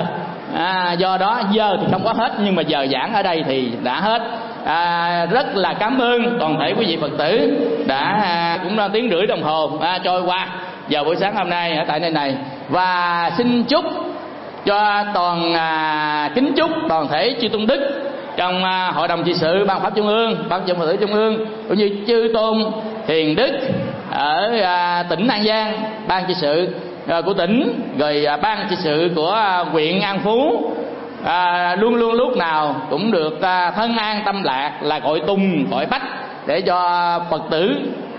Do đó giờ thì không có hết, nhưng mà giờ giảng ở đây thì đã hết. Rất là cảm ơn toàn thể quý vị Phật tử đã cũng đã 1,5 tiếng đồng hồ trôi qua vào buổi sáng hôm nay ở tại nơi này, và xin chúc cho kính chúc toàn thể chư tôn đức trong hội đồng trị sự ban pháp trung ương, ban Phật tử trung ương, cũng như chư tôn hiền đức ở tỉnh An Giang, ban trị sự của tỉnh, rồi ban trị sự của huyện An Phú, luôn luôn lúc nào cũng được thân an tâm lạc, là gọi tung gọi bách, để cho Phật tử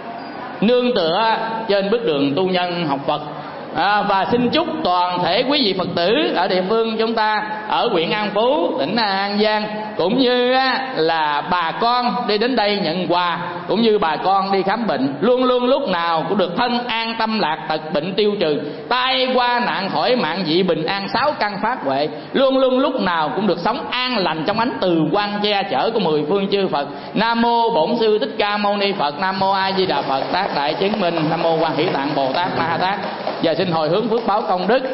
nương tựa trên bước đường tu nhân học Phật. Và xin chúc toàn thể quý vị Phật tử ở địa phương chúng ta ở huyện An Phú, tỉnh An Giang, cũng như là bà con đi đến đây nhận quà, cũng như bà con đi khám bệnh, luôn luôn lúc nào cũng được thân an tâm lạc, tật bệnh tiêu trừ, tai qua nạn khỏi, mạng dị bình an, 6 căn phát huệ, luôn luôn lúc nào cũng được sống an lành trong ánh từ quang che chở của 10 phương chư Phật. Nam mô Bổn Sư Thích Ca Mâu Ni Phật. Nam mô A Di Đà Phật. Tác đại chứng minh. Nam mô Quan Hỷ Tạng Bồ Tát Ma Ha Tát. Và xin hồi hướng phước báo công đức,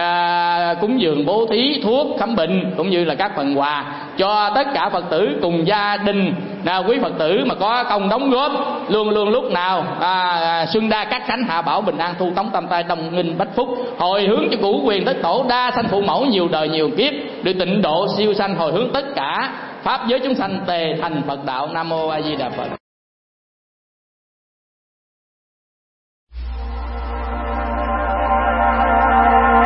cúng dường bố thí thuốc khám bệnh, cũng như là các phần quà cho tất cả Phật tử cùng gia đình quý Phật tử mà có công đóng góp, luôn luôn lúc nào xuân đa các khánh, hạ bảo bình an, thu tống tam tai, đồng nghinh bách phúc, hồi hướng cho cửu quyền tất tổ, đa sanh phụ mẫu, nhiều đời nhiều kiếp, được tịnh độ siêu sanh, hồi hướng tất cả pháp giới chúng sanh tề thành Phật đạo. Nam mô A Di Đà Phật.